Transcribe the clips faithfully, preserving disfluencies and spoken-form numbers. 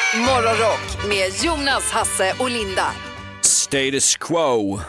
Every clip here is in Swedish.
Morgonrock med Jonas, Hasse och Linda. Status quo.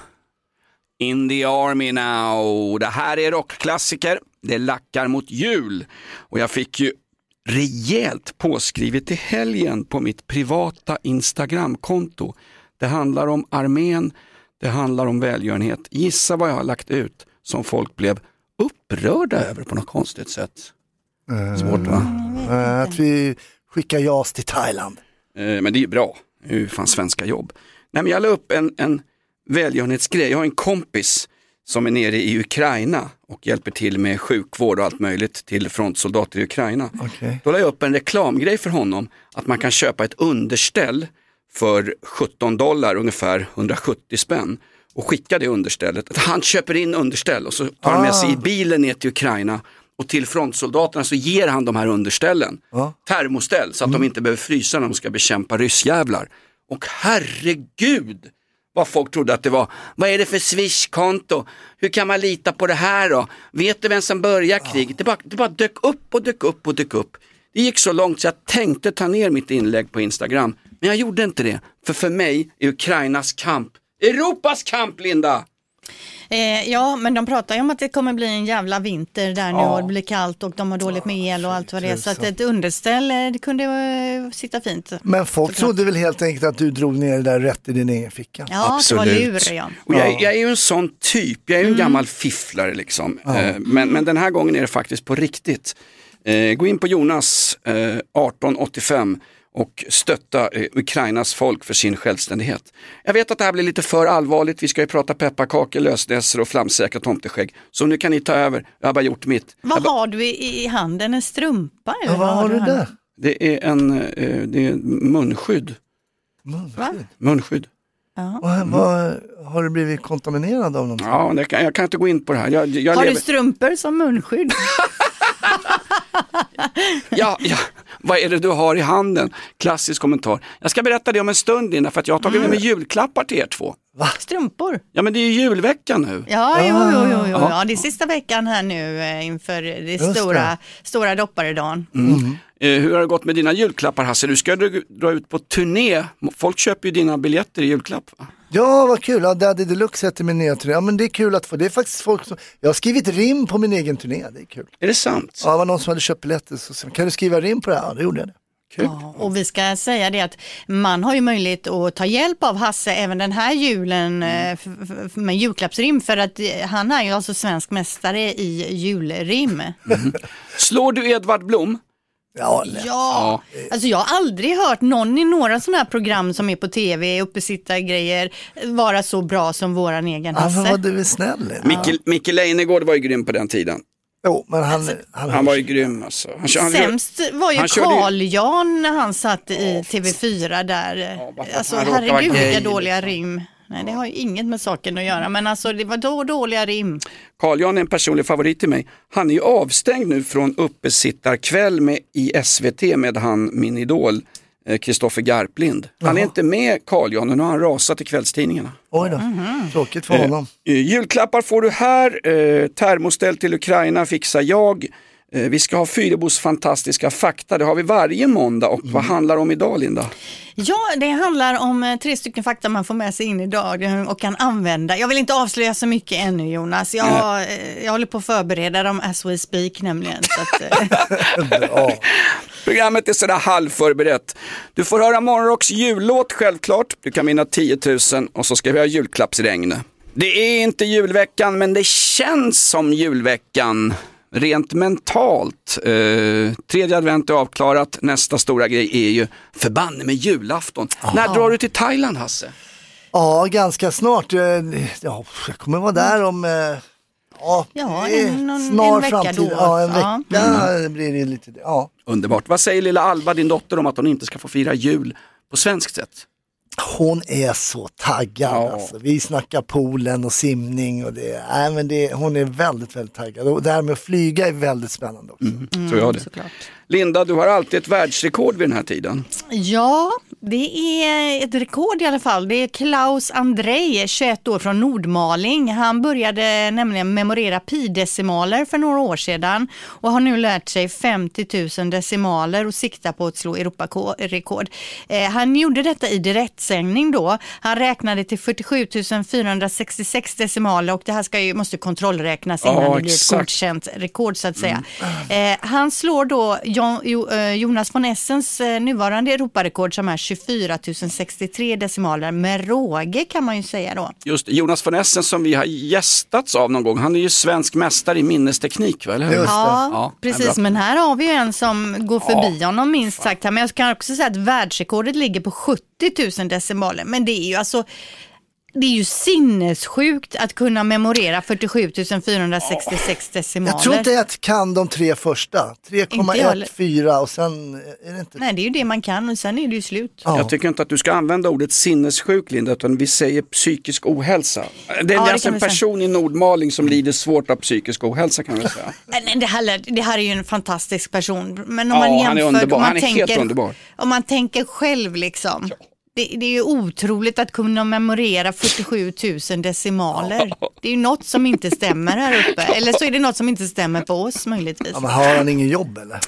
In the army now. Det här är rockklassiker. Det lackar mot jul. Och jag fick ju rejält påskrivet i helgen på mitt privata Instagramkonto. Det handlar om armén. Det handlar om välgörenhet. Gissa vad jag har lagt ut som folk blev upprörda över på något konstigt sätt. Svårt, va? Uh, att vi skickar jas till Thailand. Uh, men det är ju bra. Det är ju fan svenska jobb. Nej, men jag la upp en, en välgörenhetsgrej. Jag har en kompis som är nere i Ukraina och hjälper till med sjukvård och allt möjligt till frontsoldater i Ukraina. Okay. Då la jag upp en reklamgrej för honom att man kan köpa ett underställ för sjutton dollar, ungefär hundrasjuttio spänn, och skicka det understället. Han köper in underställ och så tar han med sig i bilen ner till Ukraina, och till frontsoldaterna så ger han de här underställen. Ah. Termoställ, så att mm. de inte behöver frysa när de ska bekämpa ryssjävlar. Och herregud vad folk trodde att det var. Vad är det för Swish-konto? Hur kan man lita på det här då? Vet du vem som börjar kriget? Ah. Det, bara, det bara dök upp och dök upp och dök upp. Det gick så långt så jag tänkte ta ner mitt inlägg på Instagram. Men jag gjorde inte det. För för mig är Ukrainas kamp Europas kamp, Linda! Eh, ja, men de pratar ju om att det kommer bli en jävla vinter där nu, ja. och det blir kallt och de har dåligt med el och allt vad det är. Så att ett underställ, det kunde uh, sitta fint. Men folk trodde väl helt enkelt att du drog ner det där rätt i din egen ficka. Ja, absolut. Det var lur, ja. Och jag, jag är ju en sån typ, jag är ju en mm. gammal fifflare liksom. Ja. Eh, men, men den här gången är det faktiskt på riktigt. Eh, gå in på Jonas eh, arton åttiofem och stötta eh, Ukrainas folk för sin självständighet. Jag vet att det här blir lite för allvarligt. Vi ska ju prata pepparkakor, lösnässor och flamsäkra tomteskägg. Så nu kan ni ta över. Jag har bara gjort mitt. Vad ba- har du i, i handen? En strumpa? Eller ja, vad har du där? Det är en eh, det är munskydd. Munskydd? Munskydd. Ja. Och, vad, har du blivit kontaminerad av någonting? Ja, det kan, jag kan inte gå in på det här. Jag, jag har lever... du strumpor som munskydd? ja, ja, vad är det du har i handen? Klassisk kommentar. Jag ska berätta det om en stund innan, för att jag har tagit mm. med mig julklappar till er två. Va? Strumpor? Ja, men det är ju julveckan nu. Ja, jo, jo, jo, jo. Ja. Ja, det är sista veckan här nu eh, inför det stora, det. stora dopparedagen. Mm. Mm. Eh, hur har det gått med dina julklappar, Hasse? Du ska dra, dra ut på turné. Folk köper ju dina biljetter i julklapp, va? Ja, vad kul. Ja, Daddy Deluxe heter min nya turné. Ja, men det är kul att få. Det är faktiskt folk som... Jag har skrivit rim på min egen turné. Det är kul. Är det sant? Ja, det var någon som hade köpt biljetter. Så kan du skriva rim på det här? Ja, det gjorde jag det. Ja, och vi ska säga det att man har ju möjlighet att ta hjälp av Hasse även den här julen mm. f- f- med julklappsrim, för att han är ju alltså svensk mästare i julrim. Mm. Slår du Edvard Blom? Ja, ja. ja, alltså jag har aldrig hört någon i några sådana här program som är på tv, uppesitta grejer, vara så bra som våran egen Hasse. Ja, vad du är snäll. Micke, Micke Leijnegård var ju grym på den tiden. Jo, men han, alltså, han, han var ju grym alltså. Han, han, sämst var ju Carl Jan när han satt i T V fyra där. Ja, alltså herregud vilka dåliga rim. Nej, det har ju inget med saken att göra, men alltså det var då dåliga rim. Carl Jan är en personlig favorit till mig. Han är ju avstängd nu från uppesittarkväll med i S V T med han, min idol Kristoffer Garplind. Han Jaha. är inte med Carl Jan, och nu har han rasat i kvällstidningarna. Oj då, mm-hmm. tråkigt för honom. Eh, julklappar får du här. Eh, termoställ till Ukraina fixar jag. Eh, vi ska ha Fyrebos fantastiska fakta. Det har vi varje måndag. Och mm. vad handlar det om idag, Linda? Ja, det handlar om tre stycken fakta man får med sig in idag och kan använda. Jag vill inte avslöja så mycket ännu, Jonas. Jag, mm. jag håller på att förbereda dem as we speak nämligen. Så att, ja. Programmet är sådär halvförberett. Du får höra Morgonrocks jullåt självklart. Du kan vinna tio tusen och så ska vi ha julklappsregn. Det är inte julveckan, men det känns som julveckan. Rent mentalt. Eh, tredje advent är avklarat. Nästa stora grej är ju förbanne med julafton. Aha. När drar du till Thailand, Hasse? Ja, ganska snart. Ja, jag kommer vara där om... Ja, ja en, en, snar en vecka framtid. då. Ja, en ja. vecka mm. blir det lite... Ja. Underbart. Vad säger lilla Alba, din dotter, om att hon inte ska få fira jul på svenskt sätt? Hon är så taggad. Ja. Alltså. Vi snackar poolen och simning. Och det, nej, men det, hon är väldigt, väldigt taggad. Och det här med att flyga är väldigt spännande också. Mm, tror jag det. Såklart. Linda, du har alltid ett världsrekord vid den här tiden. Ja, det är ett rekord i alla fall. Det är Klaus Andrej, tjugoett år från Nordmaling. Han började nämligen memorera pi-decimaler för några år sedan och har nu lärt sig femtio tusen decimaler och siktar på att slå Europarekord. Eh, han gjorde detta i direktsändning då. Han räknade till fyrtiosju tusen fyrahundrasextiosex decimaler och det här ska ju, måste kontrollräknas innan ja, det blir exakt. ett godkänt rekord så att säga. Mm. Eh, han slår då Jon, jo, eh, Jonas von Essens eh, nuvarande Europarekord som är tjugofyra tusen sextiotre decimaler med råge kan man ju säga då. Just Jonas von Essen som vi har gästats av någon gång, han är ju svensk mästare i minnesteknik, väl? Just det. Ja, Ja, precis, men här har vi ju en som går förbi Ja, honom minst sagt. Men jag kan också säga att världsrekordet ligger på sjuttio tusen decimaler, men det är ju alltså det är ju sinnessjukt att kunna memorera fyrtiosju tusen fyrahundrasextiosex decimaler. Jag tror inte jag kan de tre första. tre komma ett fyra och sen är det inte... Nej, det är ju det man kan och sen är det ju slut. Ja. Jag tycker inte att du ska använda ordet sinnessjuk, Linda, utan vi säger psykisk ohälsa. Det är Ja, det alltså kan en vi person i Nordmaling som lider svårt av psykisk ohälsa, kan man säga. Nej, det, här, det här är ju en fantastisk person. Men om Ja, man jämför, han är underbar. om man Han är tänker, helt underbar. Om man tänker själv liksom. Det, det är ju otroligt att kunna memorera fyrtiosju tusen decimaler. Det är ju något som inte stämmer här uppe. Eller så är det något som inte stämmer på oss möjligtvis. Ja, men har han ingen jobb eller?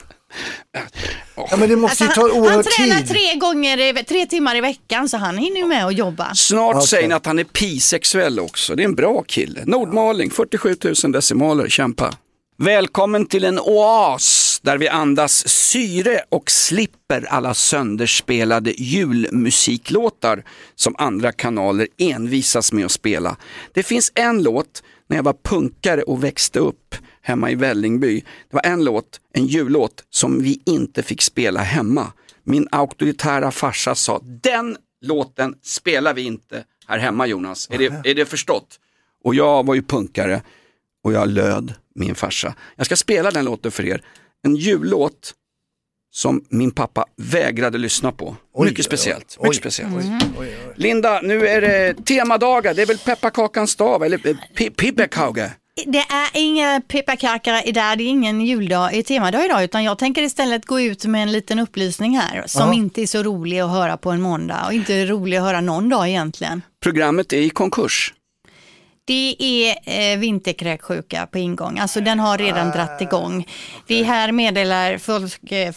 Ja, men det måste Alltså, ju ta han, oerhört han tränar tid. tre, gånger, tre timmar i veckan så han hinner ju med att jobba. Snart Okay. säger ni att han är pisexuell också. Det är en bra kille. Nordmaling, fyrtiosju tusen decimaler, kämpa. Välkommen till en oas där vi andas syre och slipper alla sönderspelade julmusiklåtar som andra kanaler envisas med att spela. Det finns en låt när jag var punkare och växte upp hemma i Vällingby. Det var en låt, en jullåt som vi inte fick spela hemma. Min auktoritära farsa sa, den låten spelar vi inte här hemma, Jonas. Är det, är det förstått? Och jag var ju punkare och jag löd min farsa. Jag ska spela den låten för er. En jullåt som min pappa vägrade lyssna på. Oj, Mycket oj, speciellt. oj, Mycket speciellt. oj, oj, oj. Linda, nu är det temadagar. Det är väl pepparkakans dag eller eh, pi- pipekauge? Det är inga pepparkakor idag, det är ingen juldag i temadag idag utan jag tänker istället gå ut med en liten upplysning här som Aha. inte är så rolig att höra på en måndag och inte rolig att höra någon dag egentligen. Programmet är i konkurs. Det är eh, vinterkräksjuka på ingång, alltså den har redan Ah, dratt igång. Det här meddelar folk, eh,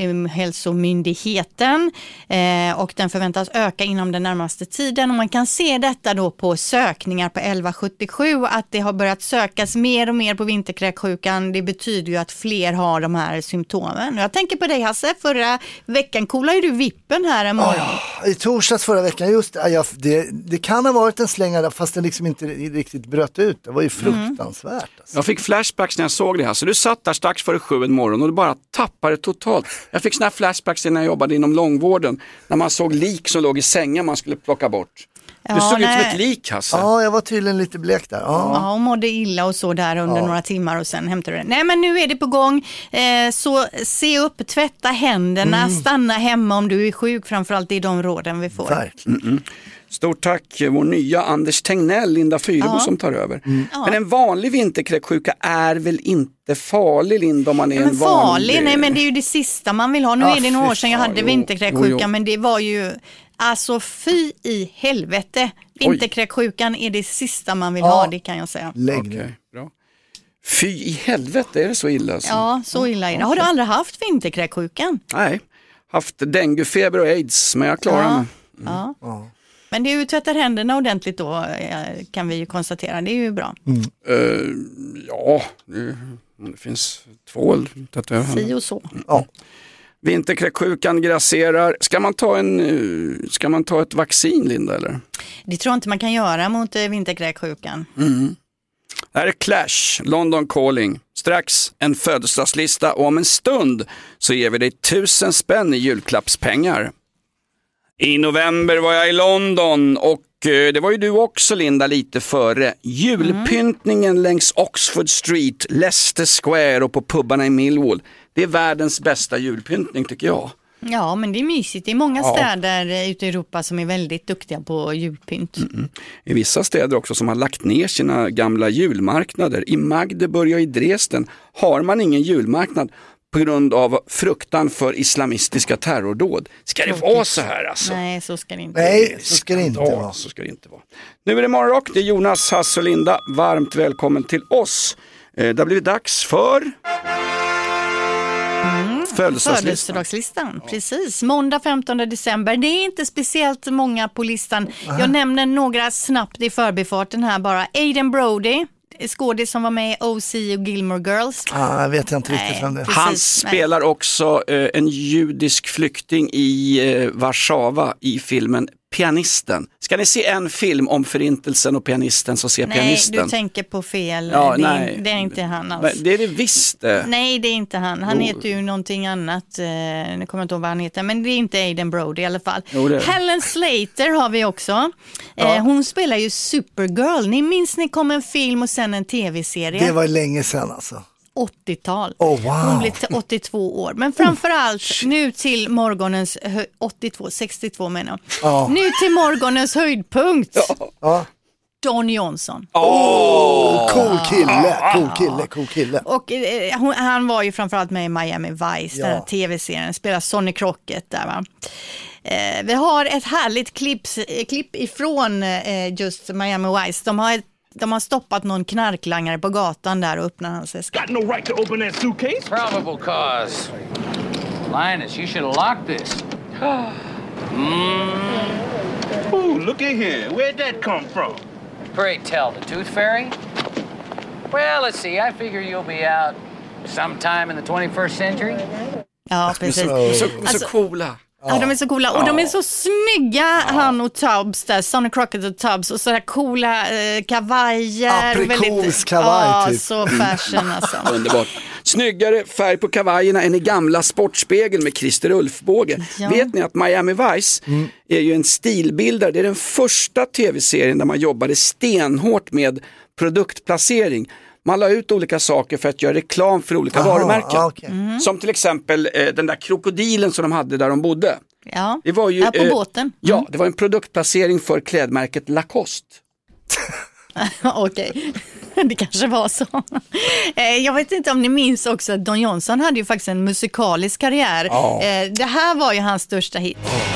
Folkhälsomyndigheten eh, och den förväntas öka inom den närmaste tiden och man kan se detta då på sökningar på elva sjuttiosju att det har börjat sökas mer och mer på vinterkräksjukan. Det betyder ju att fler har de här symptomen. Och jag tänker på dig Hasse, förra veckan kollade ju du vippen här en morgon. Oh, i torsdags förra veckan, just ja, jag, det, det kan ha varit en slängare fast den liksom inte riktigt bröt ut. Det var ju fruktansvärt. Alltså. Jag fick flashbacks när jag såg det här. Så du satt där strax före sju en morgon och du bara tappade totalt. Jag fick såna här flashbacks när jag jobbade inom långvården. När man såg lik som låg i sängen man skulle plocka bort. Du Ja, såg nej. ut som ett lik, Hasse. Ja, jag var tydligen lite blek där. Ja. Ja, och mådde illa och så där under Ja. några timmar och sen hämtade du det. Nej, men nu är det på gång. Eh, så se upp, tvätta händerna, stanna hemma om du är sjuk, framförallt i de råden vi får. Verkligen. Stort tack, vår nya Anders Tegnell, Linda Fyrebo Ja. som tar över. Ja. Men en vanlig vinterkräksjuka är väl inte farlig, Linda, om man är Ja, men en farlig, vanlig... nej men det är ju det sista man vill ha. Nu Ja, är det några fy år sedan jag fan, hade jo. vinterkräksjuka, Jo, jo. men det var ju, alltså fy i helvete. Vinterkräksjukan är det sista man vill Ja. ha, det kan jag säga. Lägg Okej, nu. bra. Fy i helvete, är det så illa? Alltså? Ja, så illa är det. Har du aldrig haft vinterkräksjukan? Nej, haft denguefeber och aids, men jag klarar Ja. mig. Ja. Ja. Men det är ju tvättar händerna ordentligt då, eh, kan vi ju konstatera. Det är ju bra. Eh, ja, det, det finns tvål. Detta Si och så. Ja. Vinterkräksjukan grasserar. Ska man ta en, eh, ska man ta ett vaccin, Linda, eller? Det tror jag inte man kan göra mot eh, vinterkräksjukan. Det här är Clash, London Calling. Strax en födelsedagslista och om en stund så ger vi dig tusen spänn i julklappspengar. I november var jag i London och eh, det var ju du också, Linda, lite före. Julpyntningen längs Oxford Street, Leicester Square och på pubbarna i Millwall. Det är världens bästa julpyntning, tycker jag. Ja, men det är mysigt. Det är många Ja. städer eh, ute i Europa som är väldigt duktiga på julpynt. I vissa städer också som har lagt ner sina gamla julmarknader. I Magdeburg och i Dresden har man ingen julmarknad på grund av fruktan för islamistiska terrordåd. Ska det vara så här alltså? Nej, så ska det inte. Nej, så ska det inte Ja, vara. så ska det inte vara. Nu är det morgonrock, det är Jonas, Hasse och Linda. Varmt välkommen till oss. Eh, det har blivit dags för... Mm. Födelsedagslistan. Födelsedagslistan, precis. Måndag femtonde december. Det är inte speciellt många på listan. Jag nämner några snabbt i förbifarten här bara. Aiden Brody, skådis som var med i O C och Gilmore Girls. Ah, jag vet inte riktigt Nej, vem det är. precis. Han Nej. spelar också eh, en judisk flykting i eh, Warszawa i filmen Pianisten. Ska ni se en film om förintelsen och pianisten, så se Nej, Pianisten. du tänker på fel. Ja, det, nej. är, det är inte han alls. Men det är det visst. eh. Nej, det är inte han. Han Jo. heter ju någonting annat. Eh, nu kommer jag inte ihåg vad han heter. Men det är inte Aiden Brody i alla fall. Jo, det är det. Helen Slater har vi också. Eh, hon spelar ju Supergirl. Ni minns ni kom en film och sen en tv-serie. Det var länge sedan alltså. åttiotal. Oh, wow. Hon blev t- åttiotvå år. Men framförallt nu till morgonens hö- åttiotvå, sextiotvå menar jag. Ja. Nu till morgonens höjdpunkt. Ja. Don Johnson. Oh, cool kille, cool kille, cool kille. Och eh, hon, han var ju framförallt med i Miami Vice, Ja. den här tv-serien, spelar Sonny Crockett där va. Eh, vi har ett härligt klipp, eh, klipp ifrån eh, just Miami Vice. De har, ett, de har stoppat någon knarklangare på gatan där och öppnat hans väska. Got no right to open that suitcase. Probable cause. Linus, you should have locked this. Ooh, look at here. Where'd that come from? Pray tell, the Tooth Fairy? Well, let's see. I figure you'll be out sometime in the twenty-first century. Ja, precis. Så, så Alltså- coola. Ja, de är så coola. Och de är så snygga, han och Tubbs där, Sonny Crockett och Tubbs. Och sådär coola eh, kavajer. Aprikoskavaj, Ja, typ. så fashion alltså. Underbart. Snyggare färg på kavajerna än i gamla Sportspegeln med Christer Ulfbåge. Ja. Vet ni att Miami Vice är ju en stilbildare. Det är den första tv-serien där man jobbade stenhårt med produktplacering. Man la ut olika saker för att göra reklam för olika Aha, varumärken. ah, okej. Som till exempel eh, den där krokodilen som de hade där de bodde. Ja, Det var ju, här på eh, båten. Ja, det var en produktplacering för klädmärket Lacoste. Okej, det kanske var så. Eh, Jag vet inte om ni minns också att Don Johnson hade ju faktiskt en musikalisk karriär. Ja. Eh, Det här var ju hans största hit.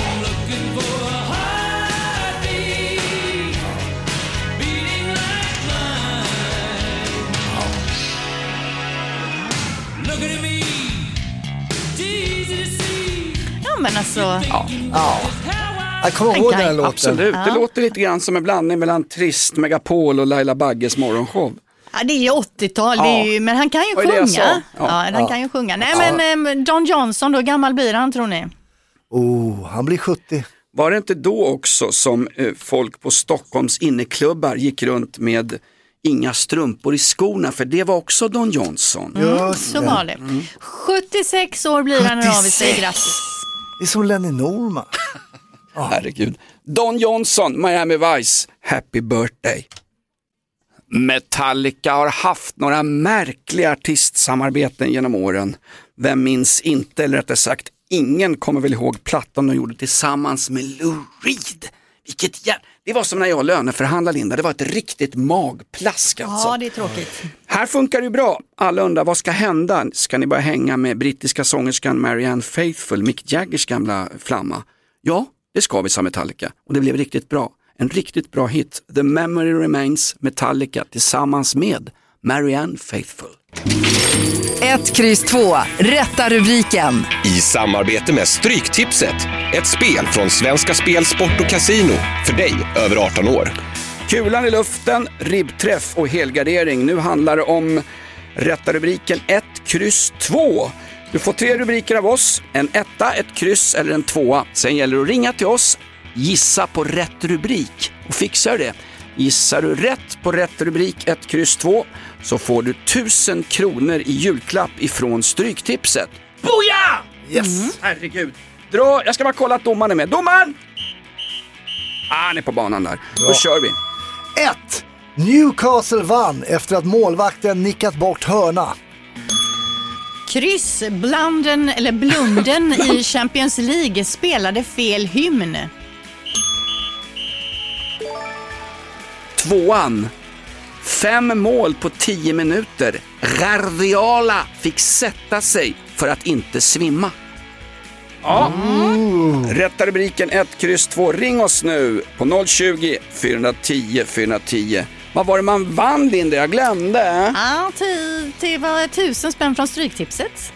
Ja, men alltså, Ja. Jag kommer ihåg den här låten. Absolut, det låter lite grann som en blandning mellan Trist, Megapol och Laila Bagges morgonshow. ja, det är ju åttiotal, det är ju, men han kan ju Vad är det jag sa? sjunga. Ja. Ja, han kan ju sjunga. Nej, men eh, Don Johnson, då gammal blir han, tror ni? Oh, han blir sjuttio. Var det inte då också som eh, folk på Stockholms inneklubbar gick runt med inga strumpor i skorna, för det var också Don Johnson. Just Så det. var det. sjuttiosex år blir han av sig, sjuttiosex. grattis. Det är som Lenny Norman. Herregud. Don Johnson, Miami Vice, happy birthday. Metallica har haft några märkliga artistsamarbeten genom åren. Vem minns inte, eller rättare sagt, ingen kommer väl ihåg plattan de gjorde tillsammans med Lou Reed. Vilket jä... Det var som när jag löneförhandlade, Linda. Det var ett riktigt magplask alltså. Ja, det är tråkigt. Här funkar det ju bra. Alla undrar, vad ska hända? Ska ni börja hänga med brittiska sångerskan Marianne Faithfull, Mick Jaggers gamla flamma? Ja, det ska vi, sa Metallica. Och det blev riktigt bra. En riktigt bra hit. The Memory Remains, Metallica tillsammans med Marianne Faithfull. Ett, kryss, två. Rätta rubriken. I samarbete med Stryktipset, ett spel från Svenska Spel, Sport och Casino för dig över arton år. Kulan i luften, ribbträff och helgardering. Nu handlar det om rätta rubriken ett, kryss, två. Du får tre rubriker av oss, en etta, ett kryss eller en tvåa. Sen gäller det att ringa till oss, gissa på rätt rubrik och fixar det. Gissar du rätt på rätt rubrik, ett, kryss, två, så får du tusen kronor i julklapp ifrån Stryktipset. Boja! Yes. Herregud. Dra, jag ska bara kolla att domaren är med. Domaren! Ah, han är på banan där. Då kör vi. ett. Newcastle vann efter att målvakten nickat bort hörna. Kryss, blanden, eller blunden i Champions League spelade fel hymn. Tvåan. Fem mål på tio minuter. Guardiola fick sätta sig för att inte svimma? Ja. Mm. Rätta rubriken ett, kryss två. Ring oss nu på noll tjugo, fyra tio, fyra tio. Vad var det man vann, Linda? Jag glömde. Ja, det var tusen spänn från Stryktipset.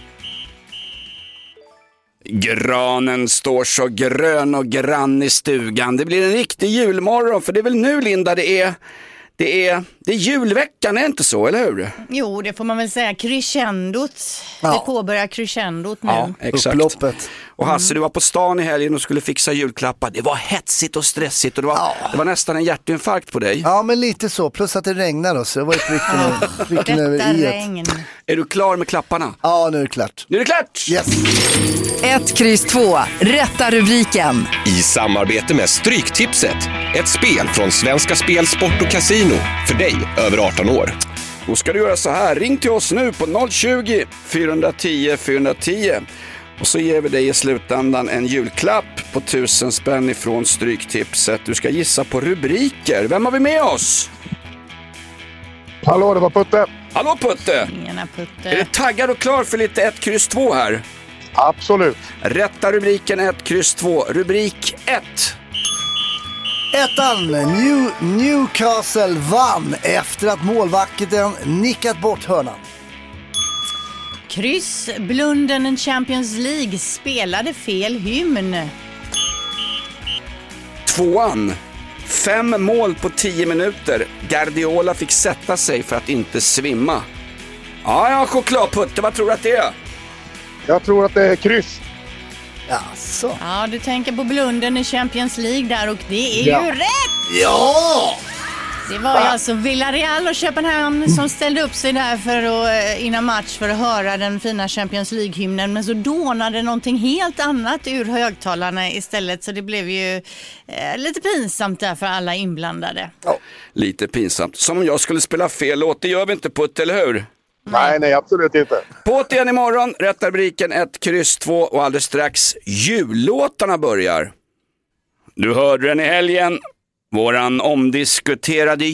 Granen står så grön och grann i stugan. Det blir en riktig julmorgon, för det är väl nu, Linda, det är... Det är, det är julveckan, är det inte så, eller hur? Jo, det får man väl säga. Crescendot. Ja. Vi påbörjar crescendot nu. Ja, exakt. Upploppet. Och Hasse, du var på stan i helgen och skulle fixa julklappar. Det var hetsigt och stressigt och det var, Ja. det var nästan en hjärtinfarkt på dig. Ja, men lite så. Plus att det regnar då, så det var ju pricken, pricken över Detta i regn. Är du klar med klapparna? Ja, nu är det klart. Nu är det klart! Yes. ett, kryss två. Rätta rubriken. I samarbete med Stryktipset. Ett spel från Svenska Spel, Sport och Casino. För dig över arton år. Då ska du göra så här. Ring till oss nu på noll tjugo, fyra tio, fyra tio. Och så ger vi dig i slutändan en julklapp på tusen spänn ifrån Stryktipset. Du ska gissa på rubriker. Vem har vi med oss? Hallå, det var Putte. Hallå Putte! Tjena, Putte. Är du taggad och klar för lite ett, kryss två här? Absolut. Rätta rubriken ett, kryss två. Rubrik ett. Ettan, New, Newcastle vann efter att målvakten nickat bort hörnan. Kryss, Blunden Champions League spelade fel hymn. Tvåan. Fem mål på tio minuter. Guardiola fick sätta sig för att inte svimma. Ja, ja, chokladputte, vad tror du att det är? Jag tror att det är kryss. Jaså? Ja, du tänker på Blunden i Champions League där och det är Ja. ju rätt! Ja! Det var ju alltså Villarreal och Köpenhamn som ställde upp sig där för att, innan match för att höra den fina Champions League-hymnen. Men så dånade någonting helt annat ur högtalarna istället. Så det blev ju eh, lite pinsamt där för alla inblandade. Ja, lite pinsamt. Som om jag skulle spela fel låt. Det gör vi inte, Putte, eller hur? Nej, nej, absolut inte. På igen imorgon. Rätta rubriken ett, kryss två. Och alldeles strax jullåtarna börjar. Du hörde den i helgen. Våran omdiskuterade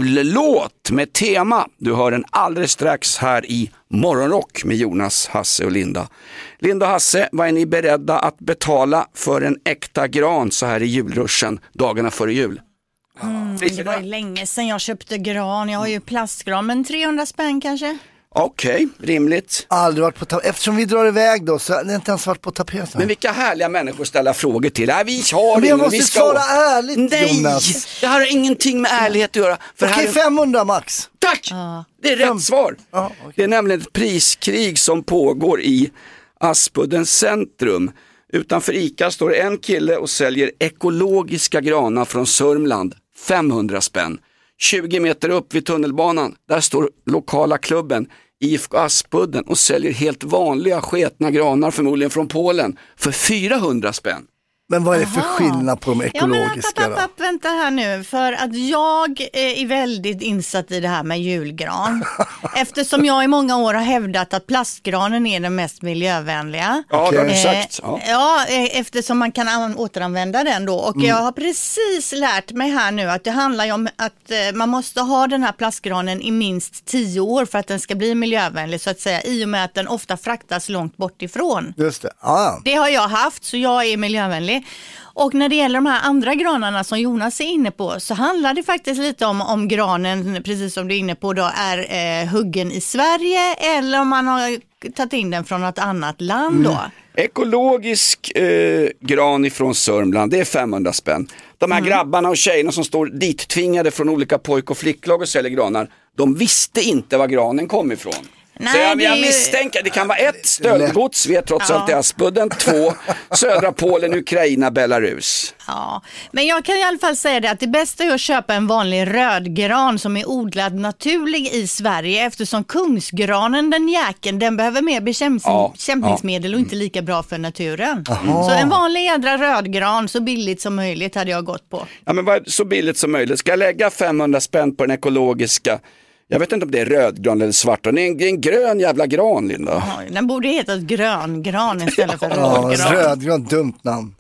jullåt med tema. Du hör den alldeles strax här i Morgonrock med Jonas, Hasse och Linda. Linda och Hasse, vad är ni beredda att betala för en äkta gran så här i julruschen, dagarna före jul? Mm, det var ju länge sedan jag köpte gran. Jag har ju plastgran, men trehundra spänn kanske. Okej, rimligt. Aldrig varit på tapeten. Eftersom vi drar iväg då så har det inte ens varit på tapeten. Men vilka härliga människor ställa frågor till. Nej, vi har Men jag ingen, måste vi ska... svara ärligt, Nej, Jonas. det har ingenting med ärlighet att göra. För Okej, här... femhundra max. Tack! Ja. Det är Fem. rätt svar. Ja, okej. Det är nämligen ett priskrig som pågår i Aspuddens centrum. Utanför ICA står en kille och säljer ekologiska granar från Sörmland. femhundra spänn. tjugo meter upp vid tunnelbanan, där står lokala klubben I F K Aspudden och säljer helt vanliga sketna granar, förmodligen från Polen, för fyrahundra spänn. Men vad är det för Aha. skillnad på de Ja, men ekologiska app, app, app, vänta här nu, för att jag är väldigt insatt i det här med julgran. Eftersom jag i många år har hävdat att plastgranen är den mest miljövänliga. Ja, det har du Eh, sagt. Ja. Ja, eh, eftersom man kan an- återanvända den då. Och jag har precis lärt mig här nu att det handlar ju om att eh, man måste ha den här plastgranen i minst tio år för att den ska bli miljövänlig, så att säga, i och med att den ofta fraktas långt bort ifrån. Just det. Ja. Det har jag haft, så jag är miljövänlig. Och när det gäller de här andra granarna som Jonas är inne på, så handlar det faktiskt lite om om granen, precis som du är inne på då, är eh, huggen i Sverige eller om man har tagit in den från något annat land då. Ekologisk eh, gran ifrån Sörmland, det är femhundra spänn. De här Mm. grabbarna och tjejerna som står dit tvingade från olika pojk- och flicklag och säljer granar, de visste inte var granen kom ifrån. Nej, Så jag, det är jag ju- misstänker, det kan vara ett stöldgods, vi är trots Ja. allt i Aspudden, två, södra Polen, Ukraina, Belarus. Ja, men jag kan i alla fall säga det att det bästa är att köpa en vanlig rödgran som är odlad naturlig i Sverige, eftersom kungsgranen, den jäkeln, den behöver mer bekämps- Ja, bekämpningsmedel och inte lika bra för naturen. Så en vanlig jädra rödgran så billigt som möjligt hade jag gått på. Ja, men vad, så billigt som möjligt. Ska jag lägga femhundra spänn på den ekologiska? Jag vet inte om det är rödgran eller svart. Det är en, det är en grön jävla gran, Linda. Ja, den borde heta gröngran istället för Ja, rödgran. rödgrön, dumt namn.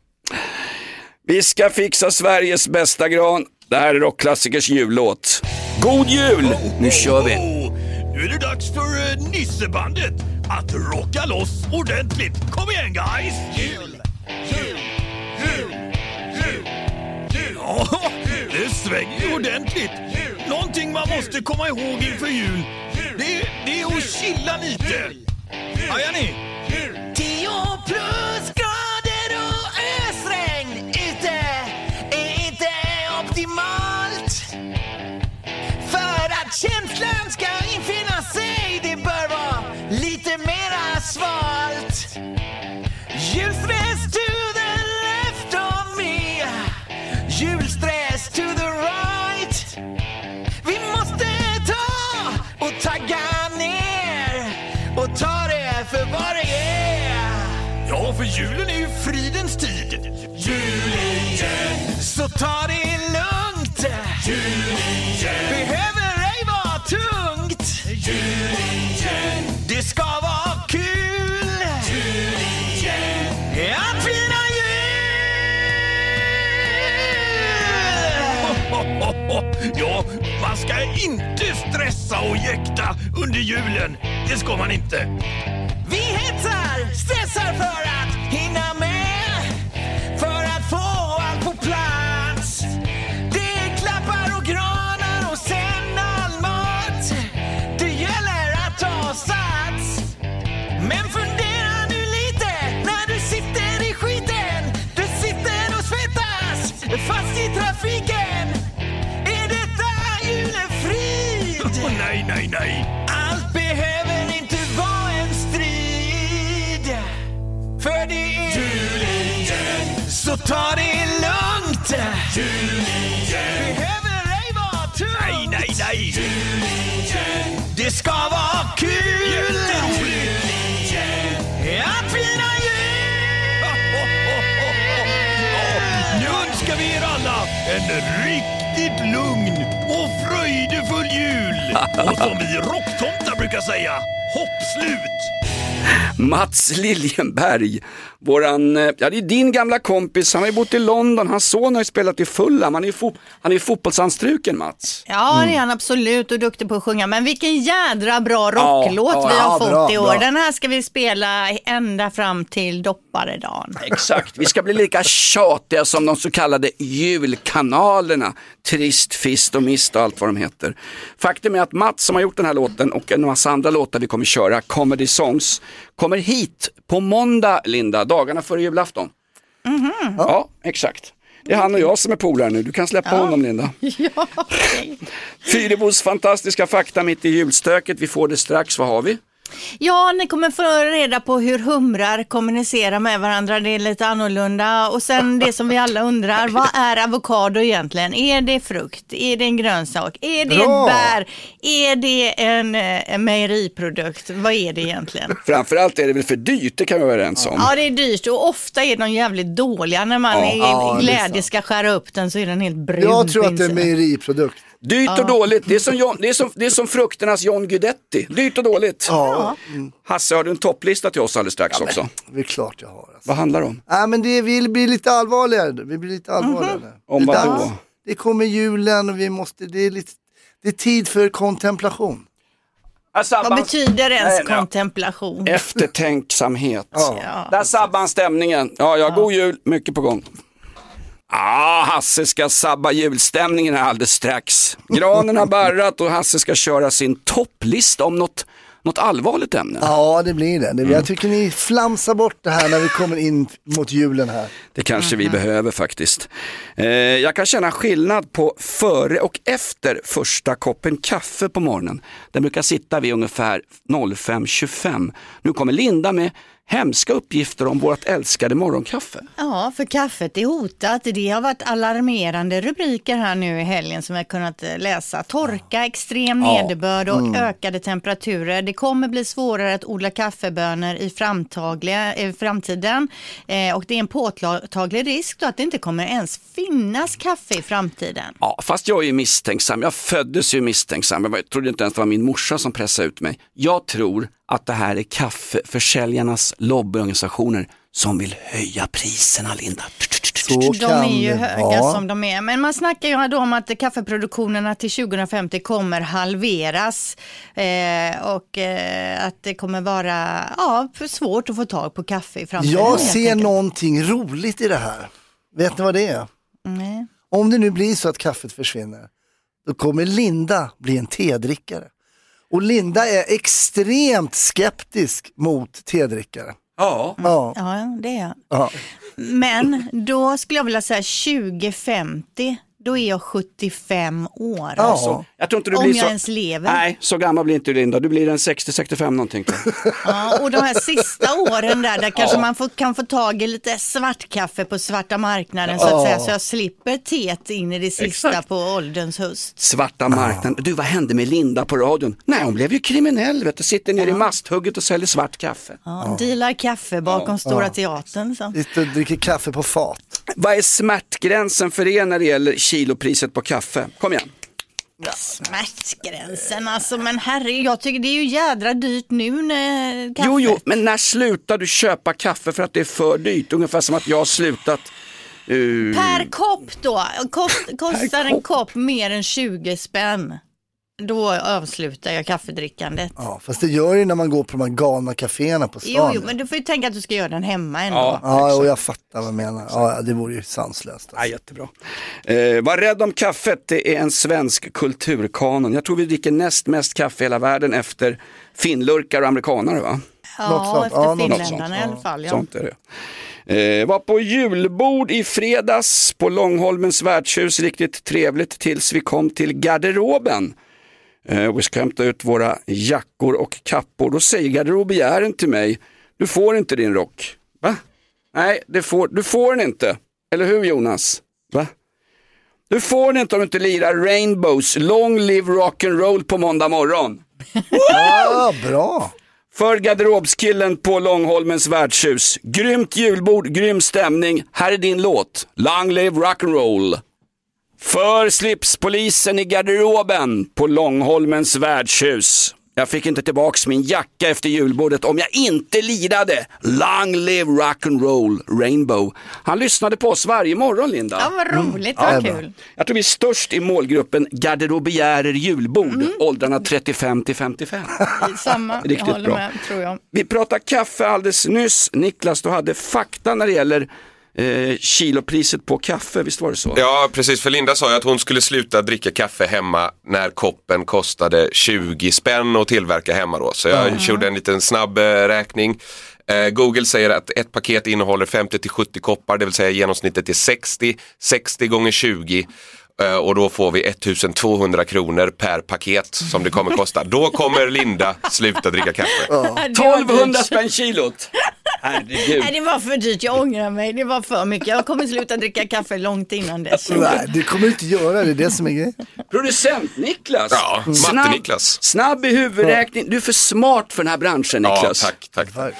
Vi ska fixa Sveriges bästa gran. Det här är rockklassikers jullåt. God jul! Nu kör vi! Nu är det dags för uh, Nissebandet. att rocka loss ordentligt. Kom igen guys! Jul, jul, jul, jul, jul. Ja, det svänger ordentligt. Någonting man måste komma ihåg inför jul, det, det är att chilla lite. Hajar ni? Tio plus grader och ösregn ute är inte optimalt. För att känslan ska infinna sig, det bör vara lite mera svalt. Julstress to the left of me, julstress to the right. Vi måste ta och tagga ner och ta det för vad det är. Ja, för julen är ju fridens tid. Julen, så ta det lugnt. Julen, behöver ej vara tungt. Julen, det ska vara kul. Julen, att fira jul. Ja, man ska inte stressa och jäkta under julen. Det ska man inte. Vi hetsar, stressar för att hinna med, för att få allt på plats. Det är klappar och granar och sen all mat. Det gäller att ta sats. Men fundera nu lite när du sitter i skiten. Du sitter och svettas fast i trafiken. Är detta julefrid? Oh, nej, nej, nej. Allt behöver inte vara en strid. För det är julen, så ta det lugnt. Julen, behöver ej vara tungt. Nej, nej, nej. Julen, det ska vara kul. Jätteroligt. Att fira jul. Nu önskar vi er alla en riktigt lugn och fröjdefull jul. Och som vi rocktomtar brukar säga, hoppslut. Mats Liljenberg, våran, ja det är din gamla kompis, han har ju bott i London, hans son har ju spelat i Fulham, han är ju fo- han är fotbollsanstruken Mats. Ja, det är han absolut och duktig på att sjunga. Men vilken jädra bra rocklåt Ja, vi ja, har fått bra, i år. bra. Den här ska vi spela ända fram till dopparedagen. Exakt, vi ska bli lika tjatiga som de så kallade julkanalerna, Trist, Fist och Mist och allt vad de heter. Faktum är att Mats som har gjort den här låten och en massa andra låtar vi kommer köra, Comedy Songs, kommer hit på måndag, Linda, dagarna före julafton. Mm-hmm. Ja, exakt. Det är han och jag som är polare nu, du kan släppa ja. honom Linda. Ja, okay. Fyrebos fantastiska fakta mitt i julstöket, vi får det strax, vad har vi? Ja, ni kommer få reda på hur humrar kommunicerar med varandra. Det är lite annorlunda. Och sen det som vi alla undrar, vad är avokado egentligen? Är det frukt? Är det en grönsak? Är det Bra. ett bär? Är det en, en mejeriprodukt? Vad är det egentligen? Framförallt är det väl för dyrt, det kan vi vara överens om. Ja, det är dyrt och ofta är de jävligt dåliga. När man Ja. i Ja, det är glädje sant. ska skära upp den så är den helt brun. Jag tror att det är en på insidan. mejeriprodukt. Dyrt och dåligt, det är, som John, det, är som, det är som frukternas John Guidetti. Dyrt och dåligt. Ja, Hasse, har du en topplista till oss alldeles strax ja också? det är klart jag har. Alltså. Vad handlar det om? Nej, men det vi blir lite allvarligare. Vi blir lite allvarligare. Mm-hmm. Om Det är vad då? dags. Det kommer julen och vi måste, det är lite, det är tid för kontemplation. Vad betyder ens Nej, ja. kontemplation? Eftertänksamhet. Ja. Ja. Där sabbar han stämningen. Ja, ja, god jul, mycket på gång. Ah, Hasse ska sabba julstämningen här alldeles strax. Granen har barrat och Hasse ska köra sin topplista om något, något allvarligt ämne. Ja, det blir det. det. Jag tycker ni flamsar bort det här när vi kommer in mot julen här. Det kanske vi behöver faktiskt. Eh, jag kan känna skillnad på före och efter första koppen kaffe på morgonen. Den brukar sitta vid ungefär fem tjugofem. Nu kommer Linda med hemska uppgifter om vårt älskade morgonkaffe. Ja, för kaffet är hotat. Det har varit alarmerande rubriker här nu i helgen som vi har kunnat läsa. Torka, extrem Ja. nederbörd och mm. ökade temperaturer. Det kommer bli svårare att odla kaffebönor i, i framtiden. Eh, och det är en påtaglig risk då att det inte kommer ens finnas kaffe i framtiden. Ja, fast jag är ju misstänksam. Jag föddes ju misstänksam. Jag trodde inte ens det var min morsa som pressade ut mig. Jag tror att det här är kaffeförsäljarnas lobbyorganisationer som vill höja priserna, Linda. Så de är ju höga vara. som de är. Men man snackar ju då om att kaffeproduktionerna till tjugohundrafemtio kommer halveras. Eh, och eh, att det kommer vara ja, för svårt att få tag på kaffe i framtiden. Jag ser någonting roligt i det här. Vet ni vad det är? Nej. Om det nu blir så att kaffet försvinner, då kommer Linda bli en tedrickare. Och Linda är extremt skeptisk mot tedrickare. Ja. Ja, Ja, det är jag. ja. Men då skulle jag vilja säga tjugo femtio, då är jag sjuttiofem år. Ja. Så, jag tror inte du Om blir jag så... ens lever. Nej, så gammal blir inte du, Linda. Du blir en sextio sextiofem någonting. Ja, och de här sista åren där, där kanske man får, kan få tag i lite svartkaffe på svarta marknaden så att Ja. säga, så jag slipper teet in i det sista Exakt. på ålderns höst. Svarta marknaden. Du, vad hände med Linda på radion? Nej, hon blev ju kriminell, vet du. Sitter nere i masthugget och säljer svart kaffe. Ja, dealar kaffe bakom Stora Teatern. Så. Sitter och dricker kaffe på fat. Vad är smärtgränsen för er när det gäller kilopriset på kaffe? Kom igen. Smärtgränsen alltså, men herre, jag tycker det är ju jädra dyrt nu när kaffe. Jo, jo, men när slutar du köpa kaffe för att det är för dyrt? Ungefär som att jag har slutat... Uh... Per kopp då, Kost, kostar en kopp mer än tjugo spänn. Då avslutar jag kaffedrickandet. Ja, fast det gör ju när man går på de här galna kaféerna på stan. Jo, jo, men du får ju tänka att du ska göra den hemma ändå. Ja. Ja, och jag fattar vad jag menar. Ja, det vore ju sanslöst. Ja, jättebra. Eh, var rädd om kaffet, det är en svensk kulturkanon. Jag tror vi dricker näst mest kaffe i hela världen efter finlurkar och amerikanare, va? Något Ja, sånt. efter Ja, något finländarna i alla fall. Ja. Sånt är det. Eh, var på julbord i fredags på Långholmens värdshus, riktigt trevligt tills vi kom till garderoben. Eh, vi ska hämta ut våra jackor och kappor. Då säger garderobiären till mig: du får inte din rock. Va? Nej, det får, du får den inte. Eller hur, Jonas? Va? Du får den inte om du inte lirar Rainbows Long Live Rock'n'Roll på måndag morgon. Ja, bra. För garderobskillen på Långholmens värdshus. Grymt julbord, grym stämning. Här är din låt. Long Live Rock'n'Roll. För slipspolisen i garderoben på Långholmens värdshus. Jag fick inte tillbaks min jacka efter julbordet om jag inte lirade Long Live Rock'n'Roll Rainbow. Han lyssnade på oss varje morgon, Linda. Ja, vad roligt, Mm. vad Ja, kul. Jag tror vi är störst i målgruppen garderobiärer julbord, Mm. åldrarna trettiofem till femtiofem. Samma, jag Riktigt håller bra. med, tror jag. Vi pratade kaffe alldeles nyss. Niklas, du hade fakta när det gäller eh, kilopriset på kaffe, visst var det så? Ja, precis, för Linda sa ju att hon skulle sluta dricka kaffe hemma när koppen kostade tjugo spänn att tillverka hemma då. Så jag gjorde en liten snabb eh, räkning. Eh, Google säger att ett paket innehåller femtio till sjuttio koppar, det vill säga genomsnittet är sextio. sextio gånger tjugo. Uh, och då får vi ettusentvåhundra kronor per paket som det kommer kosta. Då kommer Linda sluta dricka kaffe. tolvhundra spänn kilot. Herregud. Nej, det var för dyrt, jag ångrar mig. Det var för mycket. Jag kommer sluta dricka kaffe långt innan dess. Nej, det kommer inte göra det, det är det som är grejen. Producent Niklas. Ja, matte-Niklas. Snabb i huvudräkning. Du är för smart för den här branschen, Ja, Niklas. tack, tack.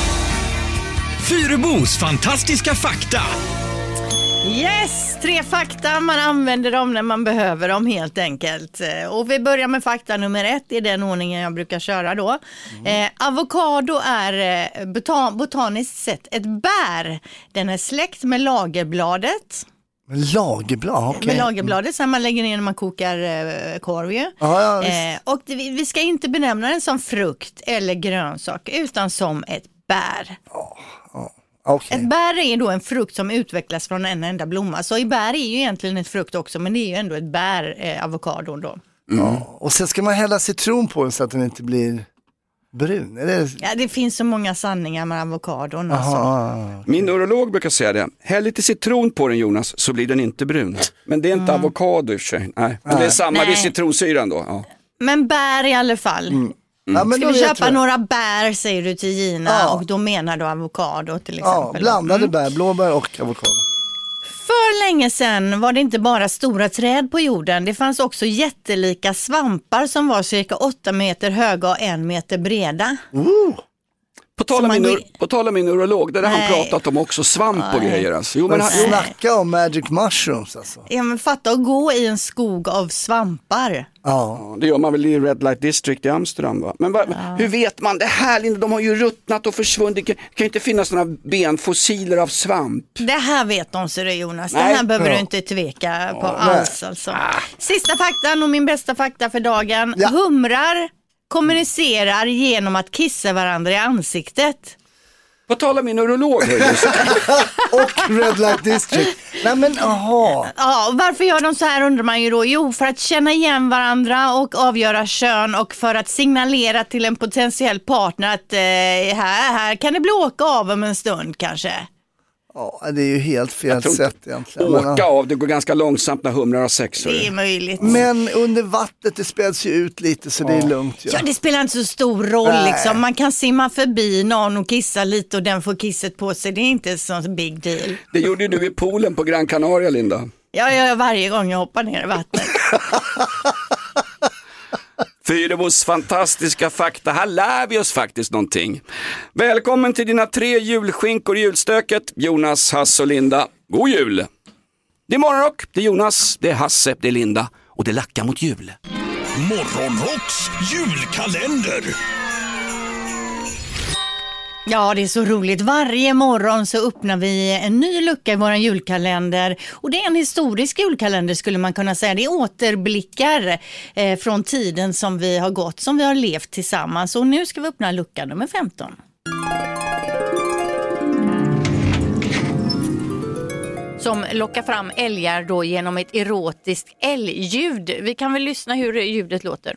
Fyrebos fantastiska fakta. Yes, tre fakta, man använder dem när man behöver dem helt enkelt. Och vi börjar med fakta nummer ett, i den ordningen jag brukar köra då. Mm. Eh, avokado är eh, botan- botaniskt sett ett bär. Den är släkt med lagerbladet. Lagerblad, okej. Med lagerbladet som man lägger ner när man kokar eh, korv ju. Ja, ja, visst. eh, och det, vi ska inte benämna den som frukt eller grönsak utan som ett bär. Okej. Ett bär är då en frukt som utvecklas från en enda blomma. Så i bär är ju egentligen ett frukt också, men det är ju ändå ett bär, eh, avokadon då. Ja. Och sen ska man hälla citron på den så att den inte blir brun. Är det... Ja, det finns så många sanningar med avokadon. Alltså. Aha. Min neurolog brukar säga det. Häll lite citron på den, Jonas, så blir den inte brun. Men det är inte avokado i och för sig. Nej. Men det är samma, Nej. det är citronsyran då. Ja. Men bär i alla fall. Mm. Ja, men Ska då vi vet köpa jag. några bär, säger du till Gina, Ja. och då menar du avokado till exempel. Ja, blandade bär, blåbär och avokado. För länge sedan var det inte bara stora träd på jorden. Det fanns också jättelika svampar som var cirka åtta meter höga och en meter breda. Ooh. På tal om min, går... på tal om min urolog, där har han pratat om också svamp och Nej. grejer. Alltså. Jo, men han, snacka om magic mushrooms alltså. Ja, men fatta att gå i en skog av svampar. Ja. Det gör man väl i Red Light District i Amsterdam, va? Men va, ja. hur vet man det här, Linda? De har ju ruttnat och försvunnit. Det kan ju inte finnas några benfossiler av svamp. Det här vet de, så det, Jonas. Nej. Det här behöver Ja. du inte tveka på Ja, alls. Alltså. Sista faktan och min bästa fakta för dagen. Ja. Humrar kommunicerar genom att kissa varandra i ansiktet. På tal om min urolog. Och Red Light District. Nej men aha. Ja, och varför gör de så här undrar man ju då? Jo, för att känna igen varandra och avgöra kön och för att signalera till en potentiell partner att eh, här, här kan det bli åka av om en stund kanske. Ja, det är ju helt fel tror sätt egentligen. Men, Åka av, det går ganska långsamt när humrar har sex. Det är möjligt. men under vattnet det späds ju ut lite så det är lugnt. Ja. Ja, det spelar inte så stor roll Nej. liksom. Man kan simma förbi någon och kissa lite och den får kisset på sig. Det är inte så big deal. Det gjorde du i poolen på Gran Canaria, Linda. Jag gör varje gång jag hoppar ner i vattnet. Fyrebos fantastiska fakta, här lär vi oss faktiskt någonting. Välkommen till dina tre julskinkor i julstöket, Jonas, Hasse och Linda. God jul! Det är Morgonrock, det är Jonas, det är Hasse, det är Linda och det lackar mot jul. Morgonrocks julkalender. Ja, det är så roligt. Varje morgon så öppnar vi en ny lucka i vår julkalender. Och det är en historisk julkalender skulle man kunna säga. Det är återblickar eh, från tiden som vi har gått, som vi har levt tillsammans. Och nu ska vi öppna lucka nummer femton. Som lockar fram älgar då genom ett erotiskt älgljud. Vi kan väl lyssna hur ljudet låter.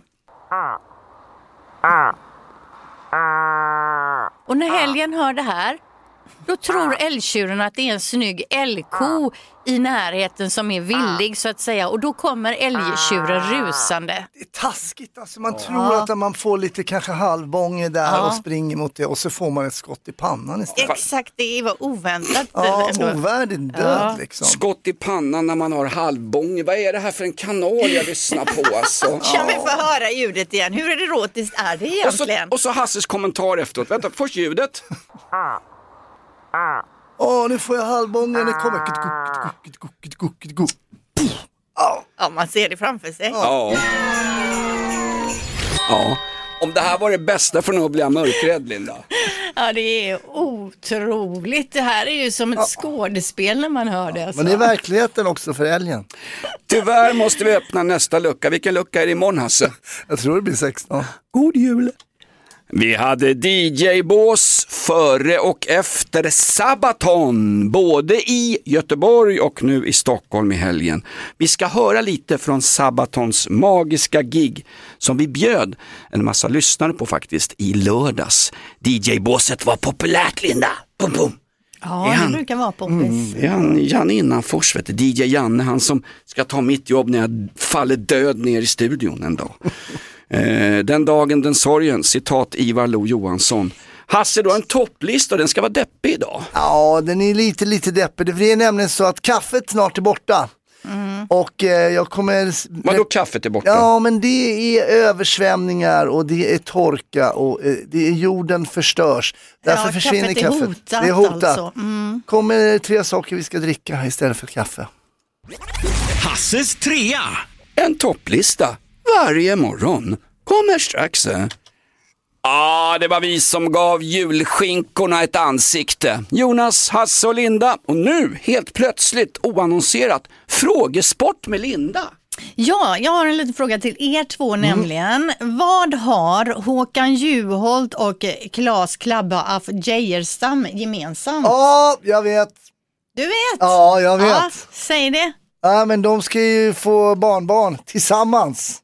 Och när helgen hör det här, då tror älgtjuren att det är en snygg älgko i närheten som är villig så att säga. Och då kommer älgtjuren rusande. Det är taskigt alltså, man tror att man får lite kanske halvbånge där Ja. och springer mot det och så får man ett skott i pannan istället. Exakt, det var oväntat. Ja, ändå. ovärdigt död Ja. liksom. Skott i pannan när man har halvbång. Vad är det här för en kanal jag lyssnar på alltså? Kan vi få höra ljudet igen? Hur erotiskt är det Och så, egentligen? och så Hasses kommentar efteråt. Vänta, först ljudet. Åh, nu får jag halvbången, det kommer. Ja, man ser det framför sig. Ja. Ja. Om det här var det bästa för att bli mörkrädd, Linda. Ja, det är otroligt. Det här är ju som ett skådespel när man hör det. Alltså. Men det är verkligheten också för älgen. Tyvärr måste vi öppna nästa lucka. Vilken lucka är det imorgon, Hasse? Jag tror det blir sexton. God jul! Vi hade D J-bås före och efter Sabaton, både i Göteborg och nu i Stockholm i helgen. Vi ska höra lite från Sabatons magiska gig som vi bjöd en massa lyssnare på faktiskt i lördags. D J-båset var populärt, Linda. Pum, pum. Ja, Är det han- brukar vara poppis. Mm, det är han, Janne Innanfors, vet du, D J Janne, han som ska ta mitt jobb när jag faller död ner i studion en dag. Eh, den dagen, den sorgen, citat Ivar Lo Johansson. Hasse, du har en topplista och den ska vara deppig idag. Ja, den är lite, lite deppig. Det är nämligen så att kaffet snart är borta. Mm. Och eh, jag kommer... Vadå kaffet är borta? Ja, men det är översvämningar och det är torka och eh, det är jorden förstörs. Därför Ja, försvinner kaffet är kaffet. hotat det är hotat. alltså. Mm. Kommer tre saker vi ska dricka istället för kaffe. Hasses trea. En topplista varje morgon. Kommer strax. Ja, ah, det var vi som gav julskinkorna ett ansikte. Jonas, Hasse och Linda. Och nu, helt plötsligt, oannonserat, frågesport med Linda. Ja, jag har en liten fråga till er två Mm. nämligen. Vad har Håkan Juholt och Claes Klabbe af Geijerstam gemensamt? Ja, jag vet. Du vet? Ja, jag vet. Ja, säg det. Ja, men de ska ju få barnbarn tillsammans.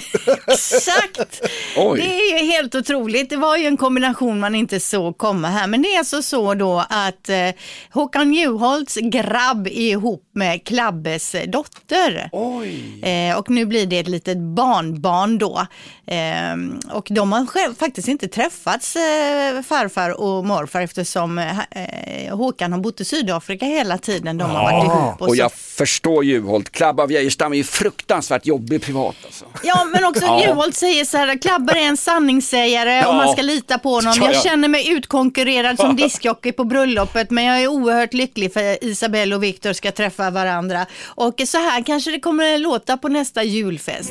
Exakt. Oj. Det är ju helt otroligt. Det var ju en kombination man inte såg komma här. Men det är alltså så då att eh, Håkan Juholts grabb är ihop med Klabbes dotter. Oj. Eh, och nu blir det ett litet barnbarn då. Eh, och de har själv faktiskt inte träffats, eh, farfar och morfar, eftersom eh, Håkan har bott i Sydafrika hela tiden. De har varit ihop. Och, Och så. jag förstår Juholt. Klabb av Geijerstam är ju fruktansvärt jobbig privat alltså. Ja, Ja, men också Ja. Juholt säger så här, Klabbar är en sanningssägare Ja. och man ska lita på honom. Ja, ja. Jag känner mig utkonkurrerad som diskjockey på bröllopet, men jag är oerhört lycklig för Isabelle och Viktor ska träffa varandra. Och så här kanske det kommer att låta på nästa julfest.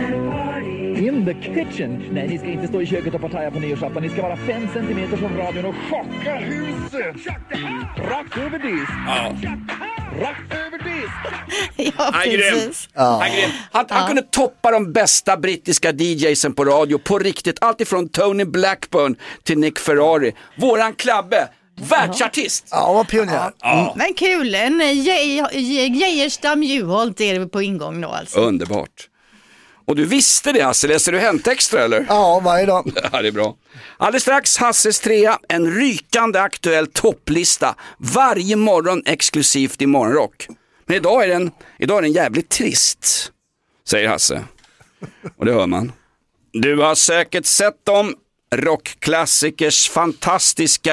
In the kitchen. Nej, ni ska inte stå i köket och partaja på nyårsafton. Ni ska vara fem centimeter från radion och chocka huset. Rakt över disk. Ja. Rakt över disk. Ja, Han är grym. precis. Han, är grym. han, han Ja. kunde toppa de bästa brittiska D Jsen på radio på riktigt. Allt ifrån Tony Blackburn till Nick Ferrari. Våran Klabbe, världsartist. Ja, vad pionjär. Ja. Men kul, en Gej- Ge- Geijerstam Juholt är det på ingång då alltså. Underbart. Och du visste det, Hasse, läser du Hänt Extra eller? Ja, varje dag. Ja, det är bra. Alldeles strax Hasses trea, en rykande aktuell topplista varje morgon exklusivt i Morgonrock. Men idag är den, idag är den jävligt trist, säger Hasse. Och det hör man. Du har säkert sett dem. Rockklassikers fantastiska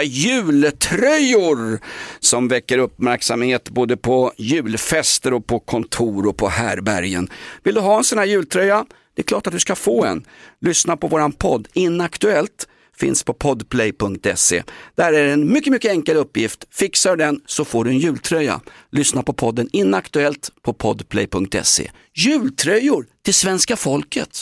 jultröjor som väcker uppmärksamhet både på julfester och på kontor och på härbergen. Vill du ha en sån här jultröja? Det är klart att du ska få en. Lyssna på våran podd Inaktuellt, finns på podplay punkt se. Där är det en mycket mycket enkel uppgift. Fixar du den så får du en jultröja. Lyssna på podden Inaktuellt på podplay punkt se. Jultröjor till svenska folket.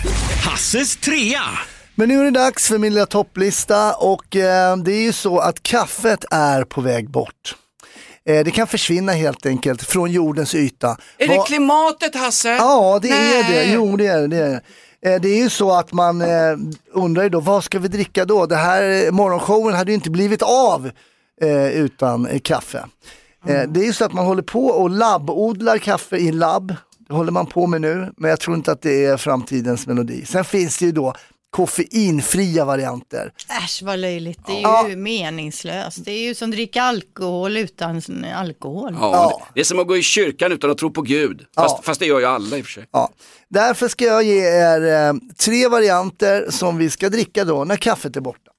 Hasses trea. Men nu är det dags för min lilla topplista och eh, det är ju så att kaffet är på väg bort. Eh, det kan försvinna helt enkelt från jordens yta. Är Va- det klimatet, Hasse? Ja, det Nej. är det. Jo, det är det. Det är, det. Eh, det är ju så att man eh, undrar ju då, vad ska vi dricka då? Det här eh, morgonshowen hade ju inte blivit av eh, utan eh, kaffe. Eh, det är ju så att man håller på och labbodlar kaffe i labb. Det håller man på med nu, men jag tror inte att det är framtidens melodi. Sen finns det ju då koffeinfria varianter. Äsch vad löjligt, det är ju Ja. meningslöst. Det är ju som att dricka alkohol utan alkohol. Ja, Ja. Det är som att gå i kyrkan utan att tro på Gud. Fast, Ja. fast det gör ju alla i och för sig. Ja. Därför ska jag ge er eh, tre varianter som vi ska dricka då när kaffet är borta.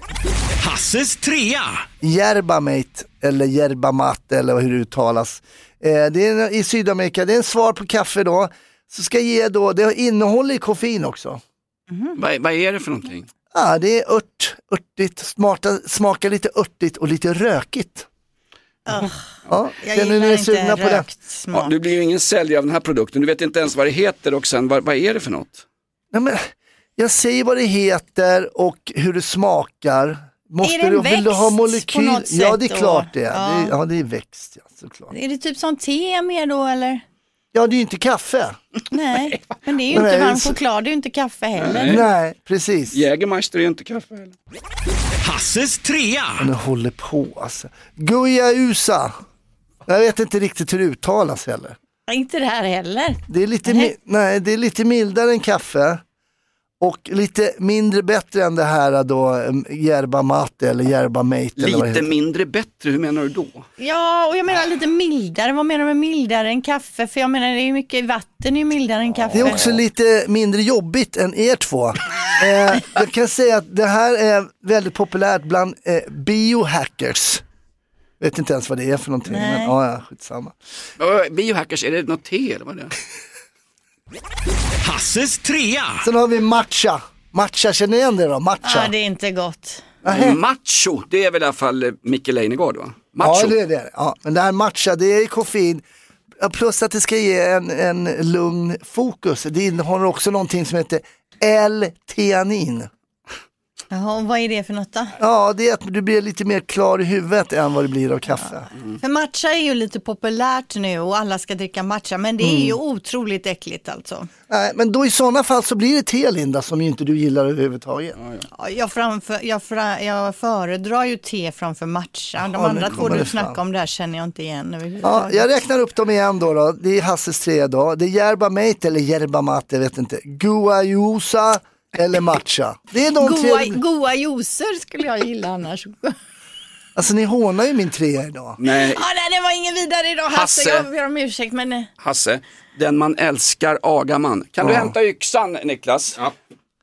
Hasses trea. Yerba mate eller yerba mate eller hur det uttalas. Eh, det är en, i Sydamerika, det är en svar på kaffe då. Så ska jag ge då, det innehåller koffein också. Vad, vad är det för någonting? Ja, det är ört, örtigt, smarta, smakar lite örtigt och lite rökigt. Ugh. Ja, Jag känner gillar ni er inte sugna på det? rökt Ja, smak. du blir ju ingen säljare av den här produkten. Du vet inte ens vad det heter och sen vad, vad är det för något? Nej, men, jag säger vad det heter och hur det smakar. Måste Är det en du, vill du ha växt molekyl? på något Ja, sätt det är då? klart det. Ja. Ja. Det, ja, det är växt, ja, såklart. Är det typ som te mer då eller? Ja, det är ju inte kaffe. Nej, men det är ju Nej, inte varm så- choklad, det är ju inte kaffe heller. Nej. Nej, precis. Jägermeister är ju inte kaffe heller. Hasses trea. Och den håller på alltså. Guayusa. Jag vet inte riktigt hur det uttalas heller. Inte det här heller. Det är lite, Nej. mi- nej, det är lite mildare än kaffe. Och lite mindre bättre än det här då, em, yerba mate eller yerba mate. Eller vad det Lite heter. mindre bättre, hur menar du då? Ja, och jag menar lite mildare. Vad menar du med mildare än kaffe? För jag menar det är ju mycket vatten är ju mildare än kaffe. Det är också lite mindre jobbigt än er två. eh, jag kan säga att det här är väldigt populärt bland eh, biohackers. Vet inte ens vad det är för någonting. Nej. Men, ja, ja, skitsamma. Uh, Biohackers, är det något te eller vad är det? Hasses trea. Sen har vi matcha. Matcha, känner ni igen det då? Matcha. Ja, det är inte gott. Nähä. Macho, det är väl i alla fall eh, Micke Leijnegard va? Macho. Ja, det är det. Ja, men det här matcha, det är koffein. Ja, plus att det ska ge en, en lugn fokus. Det innehåller också någonting som heter L-theanin. Jaha, och vad är det för något då? Ja, det är att du blir lite mer klar i huvudet än vad det blir av kaffe. För matcha är ju lite populärt nu och alla ska dricka matcha, men det är ju otroligt äckligt alltså. Nej, men då i sådana fall så blir det te, Linda, som ju inte du gillar överhuvudtaget. Ja, jag, framför, jag, fra, jag föredrar ju te framför matcha. De Ja, andra nu två kommer du det snackar fram. om där känner jag inte igen Ja, överhuvudtaget. jag räknar upp dem igen då. då. Det är Hasses tre då. Det är yerba mate eller yerba mate, jag vet inte. Guayusa eller matcha. Det är de Goa, tre. goa juicer skulle jag gilla annars. Alltså ni hånar ju min tre idag. Nej, Ja, nej, det var ingen vidare idag Hasse, Hasse. jag ber om ursäkt men eh, Hasse, den man älskar agar man. Kan du Ja. hämta yxan, Niklas? Ja.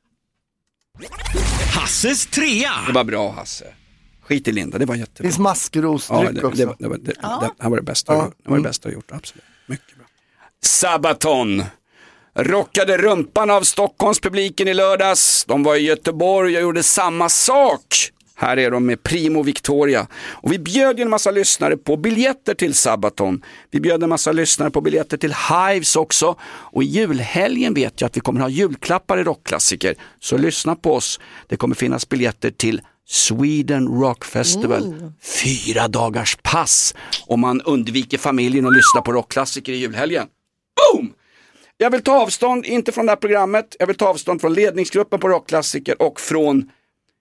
Hasses trea. Det var bra, Hasse. Skit i Linda, det var Det jättebra. finns maskrosdryck Ja, det, också. det, var- det, var- det, Ja. det, det var det bästa jag Ja. gjort. Det var det bästa jag gjort, absolut. Mycket bra. Sabaton. rockade rumpan av Stockholms publiken i lördags. De var i Göteborg och gjorde samma sak. Här är de med Primo Victoria. Och vi bjöd en massa lyssnare på biljetter till Sabaton. Vi bjöd en massa lyssnare på biljetter till Hives också. Och i julhelgen vet jag att vi kommer ha julklappar i rockklassiker. Så lyssna på oss. Det kommer finnas biljetter till Sweden Rock Festival. Oh. Fyra dagars pass. Om man undviker familjen och lyssnar på rockklassiker i julhelgen. Boom! Jag vill ta avstånd, inte från det här programmet. Jag vill ta avstånd från ledningsgruppen på rockklassiker och från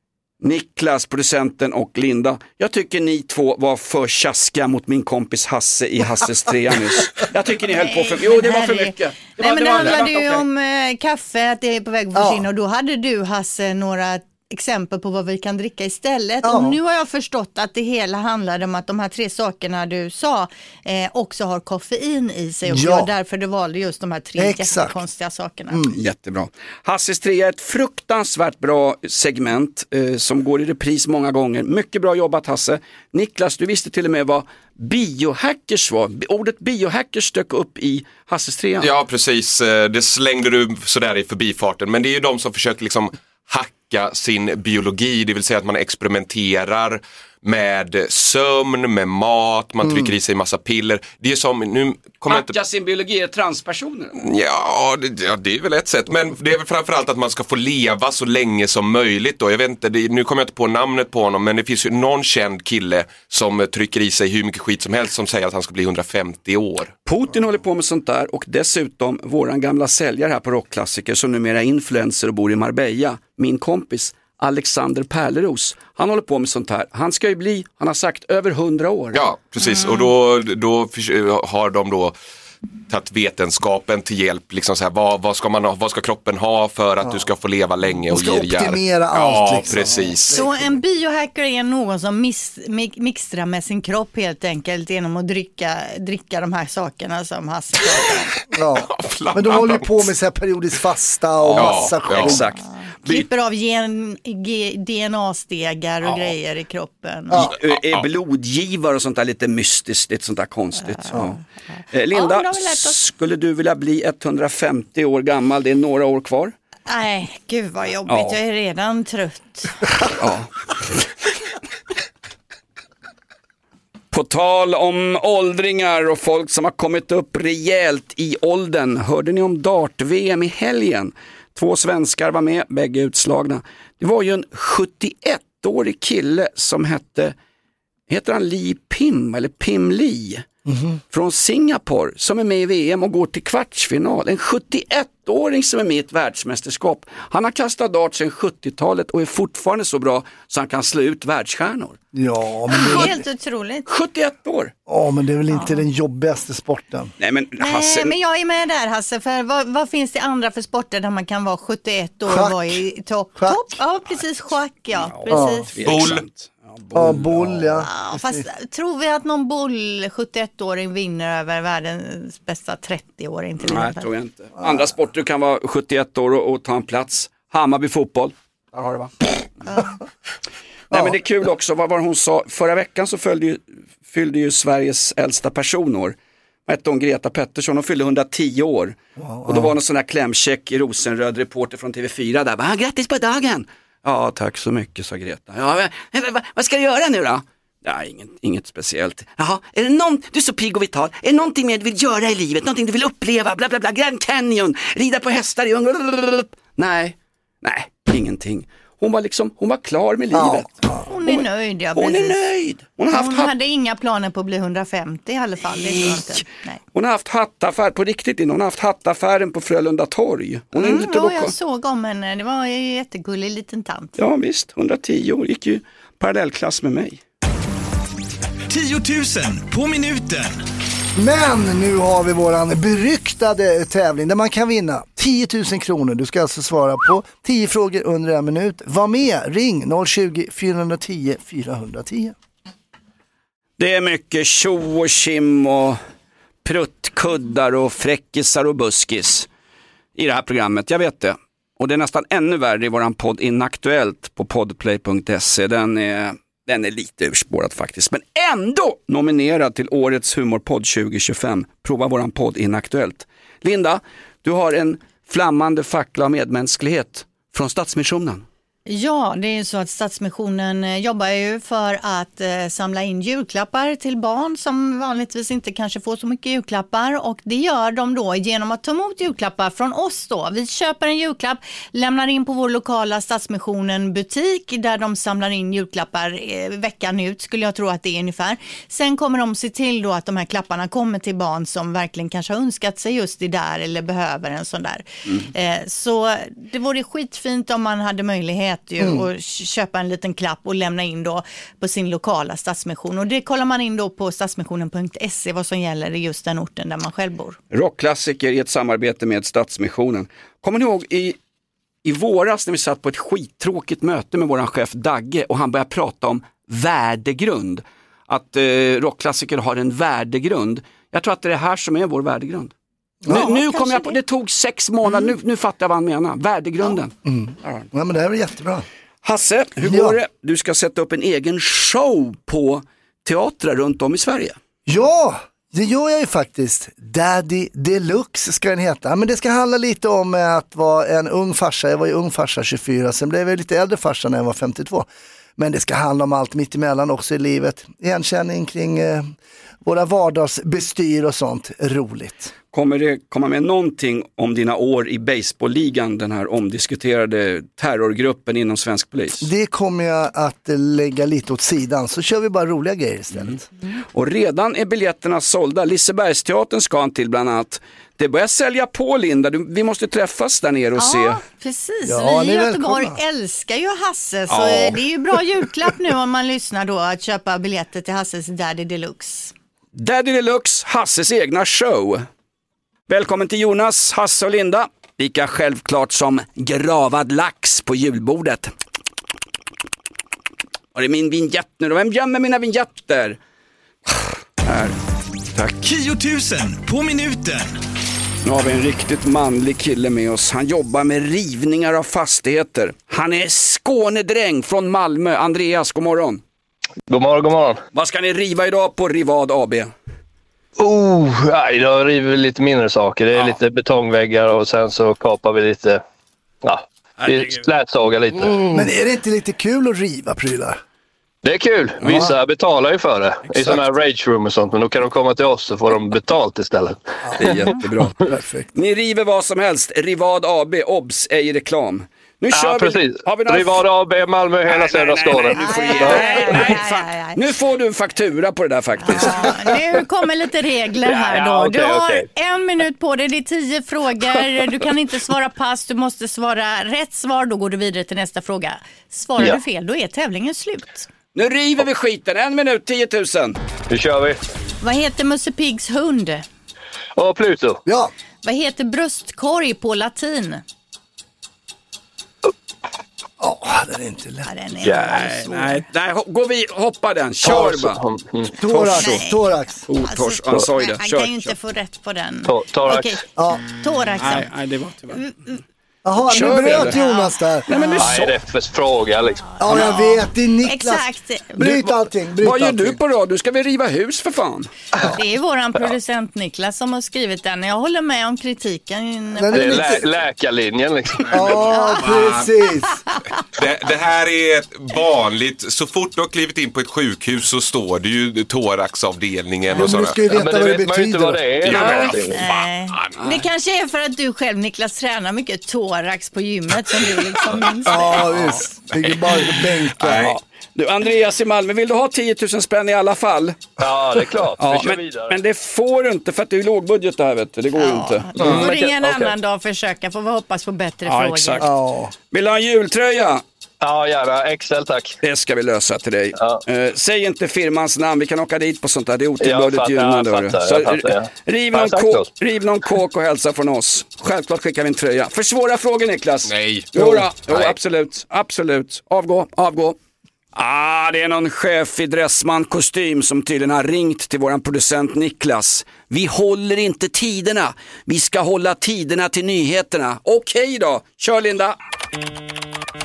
Niklas, producenten, och Linda. Jag tycker ni två var för tjaskiga mot min kompis Hasse i Hasses trea nyss. Jag tycker ni höll på för... Jo, det var för mycket. Det Nej, var, men det, det var, handlade det ju okay. om eh, kaffe, att det är på väg att försvinna. Ja. Och då hade du, Hasse, några exempel på vad vi kan dricka istället. Ja. Och nu har jag förstått att det hela handlade om att de här tre sakerna du sa eh, också har koffein i sig. Och ja. därför du valde just de här tre jättekonstiga sakerna. Mm, jättebra. Hasses trea är ett fruktansvärt bra segment eh, som går i repris många gånger. Mycket bra jobbat, Hasse. Niklas, du visste till och med vad biohackers var. Ordet biohackers dök upp i Hasses trea. Ja, precis. Det slängde du sådär i förbifarten. Men det är ju de som försöker liksom hacka sin biologi, det vill säga att man experimenterar med sömn, med mat, man trycker mm. i sig massa piller. Det är som nu kommer hacka inte... sin biologi är transpersoner. Ja det, ja, det är väl ett sätt, men det är väl framförallt att man ska få leva så länge som möjligt då. Jag vet inte, det, nu kommer jag inte på namnet på honom, men det finns ju någon känd kille som trycker i sig hur mycket skit som helst som säger att han ska bli hundrafemtio år. Putin håller på med sånt där, och dessutom våran gamla säljare här på rockklassiker som numera är influencer och bor i Marbella, min kompis Alexander Pärleros, han håller på med sånt här. Han ska ju bli, han har sagt, över hundra år. Ja, precis. Mm. Och då, då har de då tagit vetenskapen till hjälp. Liksom så här, vad, vad, ska man ha, vad ska kroppen ha för att ja. du ska få leva länge och, och ska ge optimera ja, allt. Ja, liksom. precis. Så en biohacker är någon som mis, mi, mixtrar med sin kropp helt enkelt genom att dricka, dricka de här sakerna som Hasse ja. Men de håller ju på med så här periodiskt fasta och ja, massa skit. Ja, exakt. Klipper av gen, G, D N A-stegar och ja. grejer i kroppen. Ja. Är blodgivare och sånt där lite mystiskt, lite sånt där konstigt. Ja. Ja. Linda, ja, skulle du vilja bli etthundrafemtio år gammal? Det är några år kvar. Nej, gud vad jobbigt. Ja. Jag är redan trött. Ja. På tal om åldringar och folk som har kommit upp rejält i åldern. Hörde ni om dart-V M i helgen? Två svenskar var med, bägge utslagna. Det var ju en sjuttioettårig kille som hette, heter han Li Pim eller Pim Li mm-hmm. från Singapore, som är med i V M och går till kvartsfinal. En sjuttioettåring som är med i ett världsmästerskap. Han har kastat dart sedan sjuttiotalet och är fortfarande så bra så han kan slå ut världsstjärnor. Ja, men det är helt otroligt. sjuttioett år. Ja, men det är väl inte ja. den jobbigaste sporten. Nej, men Hasse... Nej, men jag är med där, Hasse. För vad, vad finns det andra för sporter där man kan vara sjuttioett år och vara i topp? Top? Ja, precis. Schack, ja. ja precis. Boll. Ja, boll, ja. ja fast tror vi att någon boll sjuttioettåring vinner över världens bästa trettioåring till Nej, tror jag inte. Andra sporter kan vara sjuttioett år och, och ta en plats. Hammarby fotboll. Där har det va? Ja. Nej, men det är kul också vad, vad hon sa. Förra veckan så fyllde ju, fyllde ju Sveriges äldsta personår. Vad hette hon? Greta Pettersson. Hon fyllde hundratio år. Wow. Och då var någon sån där klämcheck i rosenröd reporter från T V fyra där. Ah, grattis på dagen! Ja, tack så mycket, sa Greta. Ja, men, vad, vad ska du göra nu då? Ja, inget, inget speciellt. Jaha, är det någon, du är så pigg och vital. Är det någonting mer du vill göra i livet? Någonting du vill uppleva? Bla bla bla, Grand Canyon, rida på hästar i ungern. Nej, nej, ingenting. Hon var liksom, hon var klar med livet. Ja. Hon är nöjd, ja, Hon är nöjd. Hon, har haft hon hatt... hade inga planer på att bli hundrafemtio i alla fall. Det tror jag inte. Nej. Hon har haft hattaffär på riktigt. Hon har haft hattaffären på Frölunda torg. Hon är mm, lite ja, jag såg om henne. Det var ju jättegullig liten tant. Ja visst, hundratio år. Gick ju parallellklass med mig. tio tusen på minuten. Men nu har vi våran beryktade tävling där man kan vinna tio tusen kronor. Du ska alltså svara på tio frågor under en minut. Var med, ring noll tjugo, fyra tio, fyra tio. Det är mycket tjo och kim och pruttkuddar och fräckisar och buskis i det här programmet, jag vet det. Och det är nästan ännu värre i våran podd Inaktuellt på podplay punkt se. Den är... Den är lite urspårad faktiskt, men ändå nominerad till årets humorpodd tjugo tjugofem. Prova våran podd Inaktuellt. Linda, Du har en flammande fackla av medmänsklighet från Stadsmissionen. Ja, det är ju så att Stadsmissionen jobbar ju för att eh, samla in julklappar till barn som vanligtvis inte kanske får så mycket julklappar, och det gör de då genom att ta emot julklappar från oss då. Vi köper en julklapp, lämnar in på vår lokala Stadsmissionen butik där de samlar in julklappar eh, veckan ut, skulle jag tro att det är ungefär. Sen kommer de se till då att de här klapparna kommer till barn som verkligen kanske har önskat sig just det där eller behöver en sån där. Mm. Eh, så det vore skitfint om man hade möjlighet ju, mm. och köpa en liten klapp och lämna in då på sin lokala Stadsmission. Och det kollar man in då på stadsmissionen punkt se vad som gäller i just den orten där man själv bor. Rockklassiker i ett samarbete med Stadsmissionen. Kommer ni ihåg i, i våras när vi satt på ett skittråkigt möte med våran chef Dagge och han började prata om värdegrund. Att eh, rockklassiker har en värdegrund. Jag tror att det är det här som är vår värdegrund. Ja, nu nu kom jag på, det tog sex månader, mm. nu, nu fattar jag vad han menar. Värdegrunden. Ja. Mm. Ja, men det här är jättebra. Hasse, hur ja. går det? Du ska sätta upp en egen show på teatrar runt om i Sverige. Ja, det gör jag ju faktiskt. Daddy Deluxe ska den heta. Men det ska handla lite om att vara en ung farsa. Jag var ju ung farsa tjugofyra, sen blev jag lite äldre farsa när jag var femtiotvå. Men det ska handla om allt mitt emellan också i livet. Igenkänning kring eh, våra vardagsbestyr och sånt. Roligt. Kommer det komma med någonting om dina år i baseballligan, den här omdiskuterade terrorgruppen inom svensk polis? Det kommer jag att lägga lite åt sidan, så kör vi bara roliga grejer istället. Mm. Mm. Och redan är biljetterna sålda. Lisebergsteatern ska han till bland annat. Det börjar sälja på, Linda. Du, vi måste träffas där nere och ja, se. Ja, precis. Ja, vi i Göteborg välkomna. Älskar ju Hasse. Så ja. Det är ju bra julklapp nu om man lyssnar då att köpa biljetter till Hasses Daddy Deluxe. Daddy Deluxe, Hasses egna show. Välkommen till Jonas, Hasse och Linda. Lika självklart som gravad lax på julbordet. Och det är min vignett nu. Vem gömmer mina vignetter? Här. Tack. tio tusen på minuten. Nu har vi en riktigt manlig kille med oss. Han jobbar med rivningar av fastigheter. Han är Skånedräng från Malmö. Andreas, god morgon. God morgon, god morgon. Vad ska ni riva idag på Rivad A B? Oh, nej, då river vi lite mindre saker. Det är ja. lite betongväggar och sen så kapar vi lite, ja, vi slätsågar lite. Mm. Men är det inte lite kul att riva prylar? Det är kul. Vissa ja. betalar ju för det. Exakt. I sådana här rage room och sånt. Men då kan de komma till oss och få dem betalt istället. Ja. Det är jättebra. Perfekt. Ni river vad som helst. Rivad A B, obs, ej reklam. Nu kör ja, vi. precis. Har vi några... Rivad A B, Malmö, hela nej, södra Skåne. Nu, får nej, nej, nej, nej. nu får du en faktura på det där faktiskt. Ja, nu kommer lite regler här då. Ja, okay, du har okay. en minut på dig, det är tio frågor. Du kan inte svara pass, du måste svara rätt svar. Då går du vidare till nästa fråga. Svarar ja. du fel, då är tävlingen slut. Nu river vi skiten, en minut, tio tusen. Nu kör vi. Vad heter Musse Piggs hund? Åh, Pluto. Ja. Vad heter bröstkorg på latin? Ja, oh, den är inte lätt. Ja, den är yeah, nej, nej, gå vi, hoppa den, kör bara. Thorax, thorax. Oh, tors, han sa ju det. Han kör, kan ju inte kör. få rätt på den. Thorax. Okay. Ja. Thorax. Nej, nej, det var tyvärr. Jaha, nu bröt Jonas där. Nej, men nu nej, det är för fråga liksom. Ja, jag vet, det är Niklas. Exakt. Bryt allting, bryt Vad gör allting. du på radio? Du ska väl riva hus för fan? Ja. Det är våran producent Niklas som har skrivit den. Jag håller med om kritiken. Det är lä- läkarlinjen liksom. Ja, precis. Det, det här är ett vanligt, så fort du har klivit in på ett sjukhus så står det ju thoraxavdelningen och sådär. Du ska ju veta ja, vad det, det betyder. Inte vad det är. Ja, nej. Det kanske är för att du själv, Niklas, tränar mycket thorax på gymmet som du liksom minns. Ja, visst. Det är bara bänka. Ja. Du, Andreas i Malmö, vill du ha tio tusen spänn i alla fall? Ja, det är klart. Ja, vi kör men, vidare. men det får du inte för att det är lågbudget där, vet du. Det går ja, ju inte. Du får mm. ringa en okay. annan dag och försöka, får vi hoppas på bättre ja, frågor. Exakt. Ja. Vill du ha en jultröja? Ja, gärna. Excel, tack. Det ska vi lösa till dig. Ja. Uh, säg inte firmans namn, vi kan åka dit på sånt där. Det är otillbörligt gynnande. Jag fattar, jag fattar, ja. riv, någon kå- riv någon kåk och hälsa från oss. Självklart skickar vi en tröja. För svåra frågor, Niklas? Nej. Jo, då. jo Nej. absolut. Absolut. Avgå, avgå. Ah, det är någon chef i Dressman-kostym som tydligen har ringt till våran producent Niklas. Vi håller inte tiderna. Vi ska hålla tiderna till nyheterna. Okej då, kör Linda.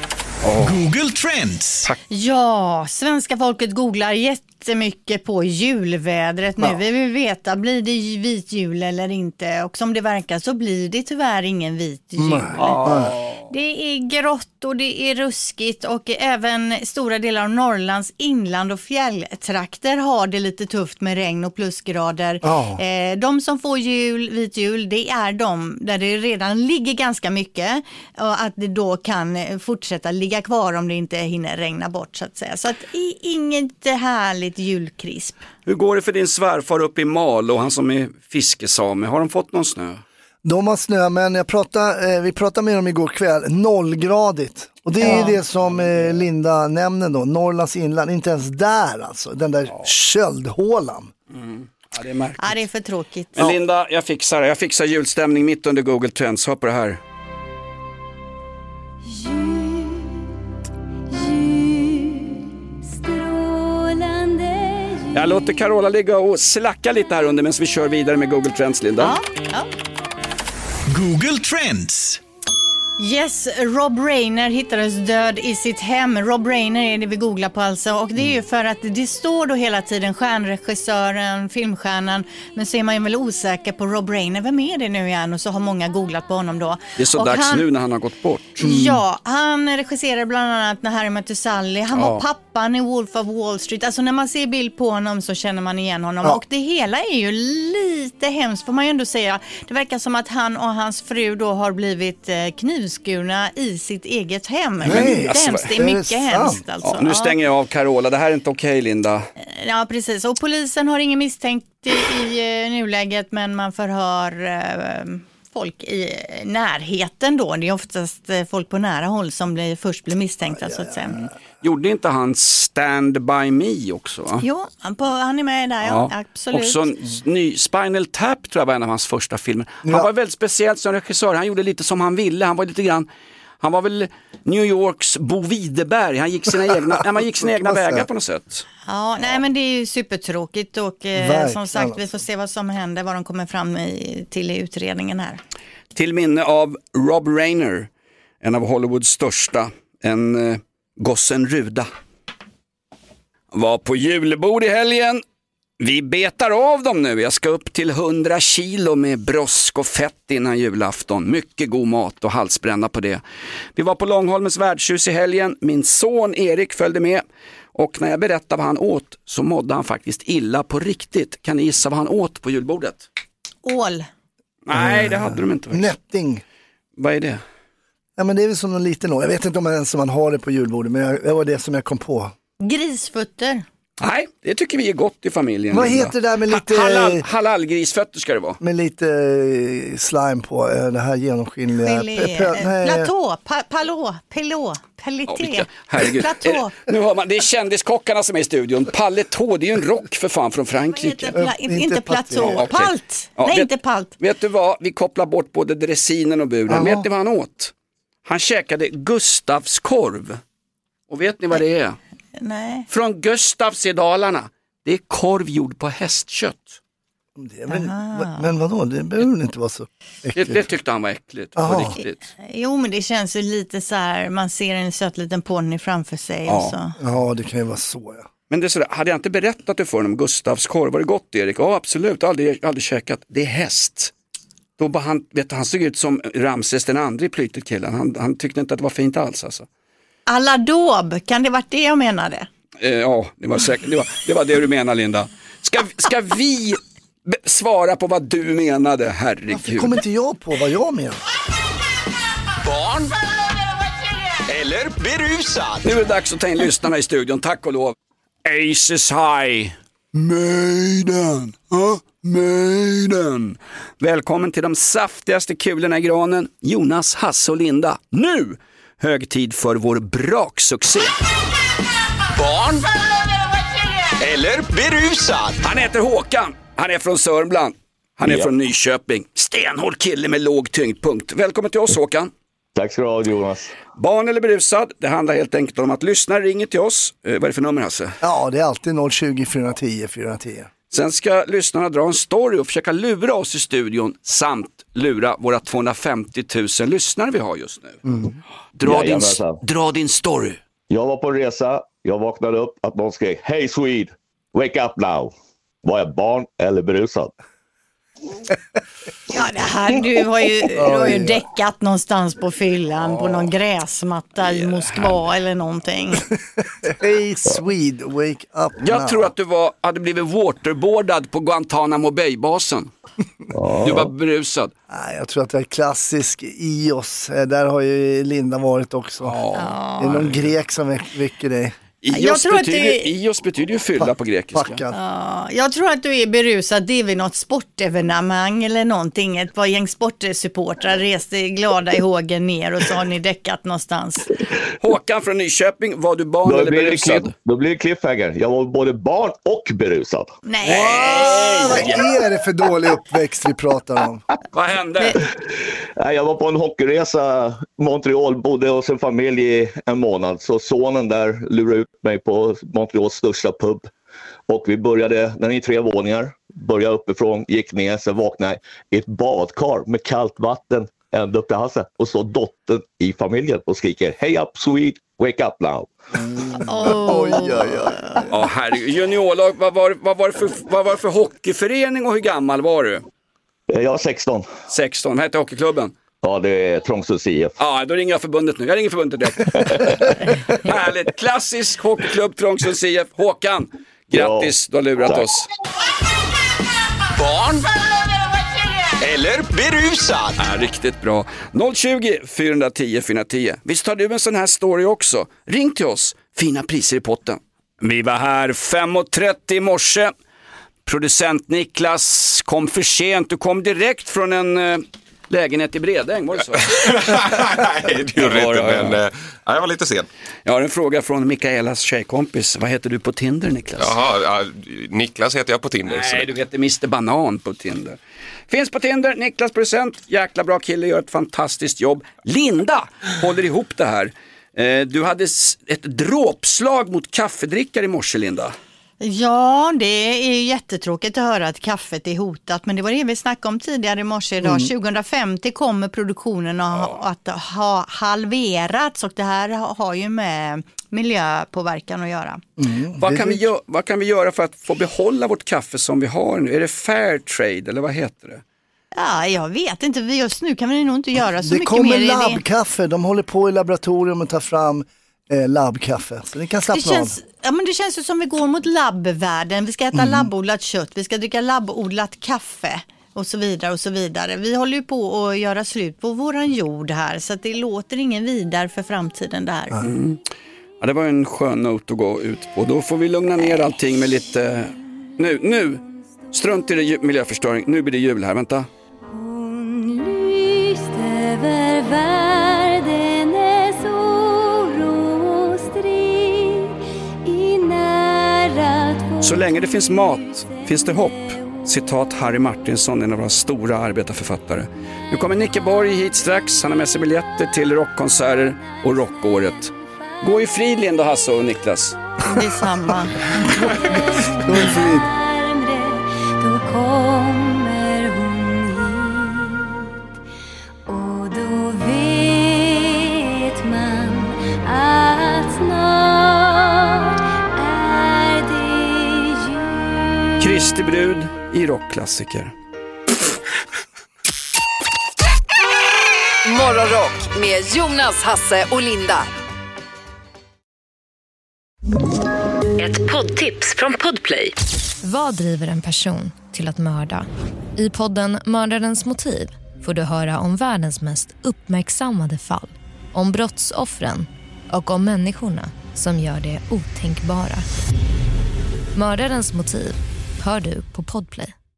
Google Trends. Ja, svenska folket googlar jättemycket på julvädret nu. Ja. Vi vill veta, blir det vit jul eller inte? Och som det verkar så blir det tyvärr ingen vit jul. Nej. Det är grått och det är ruskigt och även stora delar av Norrlands inland och fjälltrakter har det lite tufft med regn och plusgrader. Ja. Eh, de som får jul, vit jul, det är de där det redan ligger ganska mycket och att det då kan fortsätta ligga kvar om det inte hinner regna bort så att säga. Så att i, inget härligt julkrisp. Hur går det för din svärfar uppe i Malå, han som är fiskesame? Har de fått någon snö? De har snö, men jag pratade, eh, vi pratade med dem igår kväll, nollgradigt. Och det är Ja. det som eh, Linda nämner då, Norrlands inland, inte ens där alltså, den där ja. köldhålan. Mm. Ja, det är märkligt. Ja, det är för tråkigt. Men Linda, jag fixar, jag fixar julstämning mitt under Google Trends. Hör på det här. Jag låter Carola ligga och slacka lite här under medan vi kör vidare med Google Trends, Linda. Ja, ja. Google Trends. Yes, Rob Reiner hittades död i sitt hem. Rob Reiner är det vi googlar på alltså. Och det är ju för att det står då hela tiden stjärnregissören, filmstjärnan. Men så är man ju väl osäker på Rob Reiner. Vem är det nu igen? Och så har många googlat på honom då. Det är så och dags han, nu när han har gått bort. Mm. Ja, han regisserade bland annat När Harry mötte Sally. Han Ja. var pappan i Wolf of Wall Street. Alltså när man ser bild på honom så känner man igen honom. Ja. Och det hela är ju lite hemskt får man ju ändå säga. Det verkar som att han och hans fru då har blivit eh, knivskurna i sitt eget hem. Nej, Men det är alltså, hemskt, det är är det mycket sant? hemskt alltså. Ja, nu stänger jag av Carola, det här är inte okej, Linda. Ja, precis. Och polisen har ingen misstänkt i, i eh, nuläget, men man förhör eh, folk i närheten då. Det är oftast eh, folk på nära håll som blir, först blir misstänkta så att säga. Gjorde inte han Stand By Me också? Va? Jo, han, på, han är med där, ja, absolut. Också en ny Spinal Tap tror jag var en av hans första filmer. Han Ja. var väldigt speciell som regissör, han gjorde lite som han ville, han var lite grann, han var väl New Yorks Bo Widerberg, han gick sina egna, nej, man gick sina egna vägar på något sätt. Ja, nej men det är ju supertråkigt och eh, Verkligen, som sagt vi alltså. får se vad som händer, vad de kommer fram i, till i utredningen här. Till minne av Rob Reiner, en av Hollywoods största, en eh, gossen Ruda. Var på julbord i helgen. Vi betar av dem nu. Jag ska upp till hundra kilo med brosk och fett innan julafton. Mycket god mat och halsbränna på det. Vi var på Långholmens värdshus i helgen. Min son Erik följde med. Och när jag berättade vad han åt så mådde han faktiskt illa på riktigt. Kan ni gissa vad han åt på julbordet? Ål. Nej, det hade de inte. Faktiskt. Nätting. Vad är det? Ja, men det är väl som en liten år. Jag vet inte om man ens om man har det på julbordet, men jag, det var det som jag kom på. Grisfötter. Nej, det tycker vi är gott i familjen. Vad Linda. heter det där med lite... Ha- halal, halalgrisfötter ska det vara. Med lite eh, slime på, eh, det här genomskinliga... Gelé. Pe- pe- nej, Platå. Pa- palå. Pelå. Ja, Pellité. vilka- herregud. Platå. Är det- Nu hör man, det är kändiskockarna som är i studion. Paletå, det är ju en rock för fan från Vad Frankrike. heter pla- Inte inte platå. Ja, okej. Palt. Ja, Nej, vet- inte palt. Vet du vad, vi kopplar bort både dressinen och buren. Jaha. Vet ni vad han åt? Han käkade Gustavskorv. Och vet ni vad det är? Nej. Från Gustavs i Dalarna. Det är korv gjord på hästkött. det, men, va- men vadå, det behöver inte vara så Det, äckligt. det tyckte han var äckligt. På Jaha. riktigt. Jo, men det känns ju lite så här, man ser en söt liten ponny framför sig. Ja. Och så. Ja, det kan ju vara så, ja. Men det är sådär, hade jag inte berättat det för honom, Gustavs korv, var det gott Erik? Ja absolut, aldrig, aldrig käkat. Det är häst. Då bara han, vet du, han såg ut som Ramses den andra i plytet killen. Han, han tyckte inte att det var fint alls alltså. Aladåb, kan det varit det jag menade? Eh, ja, det var säkert, det var, det var det du menar Linda. Ska, ska vi be- svara på vad du menade, Varför herregud. kommer inte jag på vad jag menar? Barn eller berusad? Nu är det dags att ta in lyssnarna i studion, tack och lov. Aces High. Maiden, ja, Maiden. Välkommen till de saftigaste kulorna i granen, Jonas, Hasse och Linda. Nu, hög tid för vår braksuccé. Barn eller berusad? Han heter Håkan, han är från Sörmland, han är Ja. från Nyköping. Stenhård kille med låg tyngdpunkt. Välkommen till oss Håkan. Tack ska du ha Jonas. Barn eller berusad, det handlar helt enkelt om att lyssnare ringer till oss. Eh, vad är det för nummer Hasse? Ja, det är alltid noll tjugo, fyra tio, fyra tio. Sen ska lyssnarna dra en story och försöka lura oss i studion samt lura våra tvåhundrafemtio tusen lyssnare vi har just nu. Mm. Dra, din, dra din story. Jag var på en resa, jag vaknade upp att någon skrek Hey Swede, wake up now. Var jag barn eller berusad? Ja, det här, du har ju, du har ju däckat någonstans på fyllan på någon gräsmatta i Moskva eller någonting. Hey Swede, wake up now. Jag tror att du var, hade blivit waterboardad på Guantanamo Bay-basen. Ja. Du var berusad. Nej, jag tror att det är klassisk i oss. Där har ju Linda varit också. Ja. Det är någon grek som väcker dig. Ios betyder, det... Ios betyder ju fylla pa- på grekiska. Ja, jag tror att du är berusad. Det är vid något sportevenemang eller någonting. Ett par gäng sportsupportrar reste glada i hågen ner och så har ni däckat någonstans. Håkan från Nyköping, var du barn då eller berusad? Klipp, då blir det cliffhanger. Jag var både barn och berusad. Nej! Wow, vad är det för dålig uppväxt vi pratar om? Vad hände? Nej, jag var på en hockeyresa i Montreal, bodde hos en familj i en månad. Så sonen där lurade ut mig på Montreals största pub. Och vi började, den är i tre våningar, började uppifrån, gick ner, sen vaknade jag i ett badkar med kallt vatten ända upp till halsen. Och så dottern i familjen och skriker Hey up sweet, wake up now. Mm. Oh. Oj, oj, oj. Ja, herregud. Juniorlag, vad var, vad, var för, vad var det för hockeyförening och hur gammal var du? Jag var sexton. sexton, vad heter hockeyklubben? Ja, det är Trångsunds I F. Ja, då ringer jag förbundet nu. Jag ringer förbundet direkt. Härligt. Klassisk hockeyklubb Trångsunds I F. Håkan, grattis. Ja, du har lurat tack. Oss. Barn? Eller berusad? Ja, riktigt bra. noll tjugo, fyra tio, fyra tio. Visst har du en sån här story också? Ring till oss. Fina priser i potten. Vi var här fem trettio i morse. Producent Niklas kom för sent. Du kom direkt från en... Uh, lägenhet i Bredäng, var det så? Nej, det gjorde inte, men äh, jag var lite sen. Jag har en fråga från Mikaelas tjejkompis. Vad heter du på Tinder, Niklas? Jaha, ja, Niklas heter jag på Tinder. Nej, så. Du heter mister Banan på Tinder. Finns på Tinder, Niklas procent. Jäkla bra kille, gör ett fantastiskt jobb. Linda håller ihop det här. Eh, du hade ett dråpslag mot kaffedrickare i morse, Linda. Ja, det är jättetråkigt att höra att kaffet är hotat, men det var det vi snackade om tidigare i morse idag. Mm. tjugohundrafemtio kommer produktionen ja. att ha halverats och det här har ju med miljöpåverkan att göra. Mm. Vad, kan vi gö- vad kan vi göra för att få behålla vårt kaffe som vi har nu? Är det fair trade eller vad heter det? Ja, jag vet inte. Just nu kan vi nog inte göra så det mycket mer. Det kommer labbkaffe. De håller på i laboratorium och tar fram eh, labbkaffe. Så ni kan slappna det känns, av. Ja, men det känns ju som vi går mot labbvärlden. Vi ska äta mm. labbodlat kött. Vi ska dricka labbodlat kaffe. Och så vidare och så vidare. Vi håller ju på att göra slut på våran jord här. Så att det låter ingen vidare för framtiden där. Mm. Ja, det var en skön not att gå ut på. Då får vi lugna ner allting med lite... Nu, nu! Strunt i det miljöförstöring. Nu blir det jul här, vänta. Över världen är oro och strid i nära. Så länge det finns mat finns det hopp. Citat Harry Martinsson, en av våra stora arbetarförfattare. Nu kommer Nicke Borg hit strax. Han har med sig biljetter till rockkonserter och rockåret. Gå i frid, Linda, Hasse och Niklas. Det är samma. Gå i frid. Då kommer hon hit och då vet man att snart är det jul. Kristi brud i rockklassiker. Morgonrock med Jonas, Hasse och Linda. Ett poddtips från Podplay. Vad driver en person till att mörda? I podden Mördarens motiv får du höra om världens mest uppmärksammade fall. Om brottsoffren och om människorna som gör det otänkbara. Mördarens motiv hör du på Podplay.